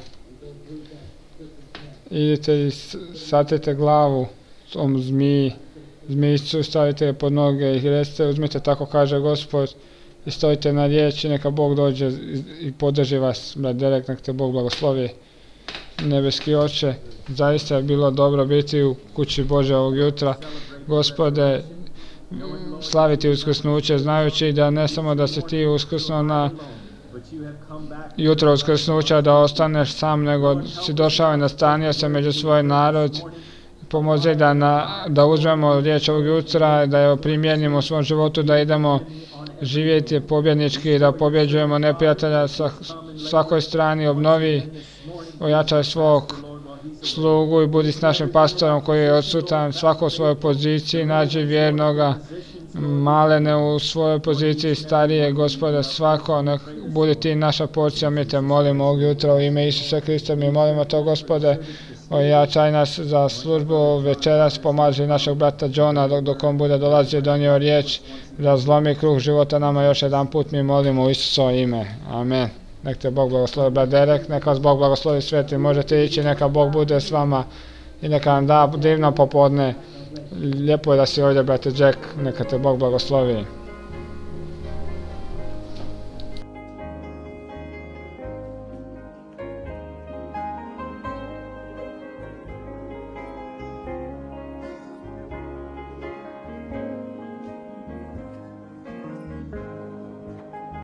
Idite i satrite glavu tom zmijicu, stavite je pod noge i recite, uzmite tako kaže Gospod i stojite na riječi, neka Bog dođe i podrži vas, brat Derek, nek te Bog blagoslovi. Nebeski Oče, zaista je bilo dobro biti u kući Bože ovog jutra. Gospode, slaviti uskrsnuće, znajući da ne samo da si ti uskrsnuo na jutro uskrsnuća, da ostaneš sam, nego si došao i nastanio se među svoj narod. Pomozi da uzmemo riječ ovog jutra, da je primijenimo u svom životu, da idemo živjeti pobjednički, da pobjeđujemo neprijatelja sa svakoj strani, obnovi, ojačaj svog slugu i budi s našim pastorom koji je odsutan, svako u svojoj poziciji, nađi vjernoga, malene u svojoj poziciji, starije, Gospode, svako, nek budi ti naša porcija, mi te molimo ovog jutra u ime Isusa Krista, mi molimo to, Gospode, ojačaj nas za službu večeras, pomaži našeg brata Johna dok on bude dolazio donio riječ, da zlomi kruh života nama još jedan put, mi molimo u Isusovo ime, amen. Nek te Bog blagoslovi, brat Derek, neka vas Bog blagoslovi sveti, možete ići, neka Bog bude s vama i neka vam da divno popodne. Lijepo je da si ovdje, brate Jack, neka te Bog blagoslovi.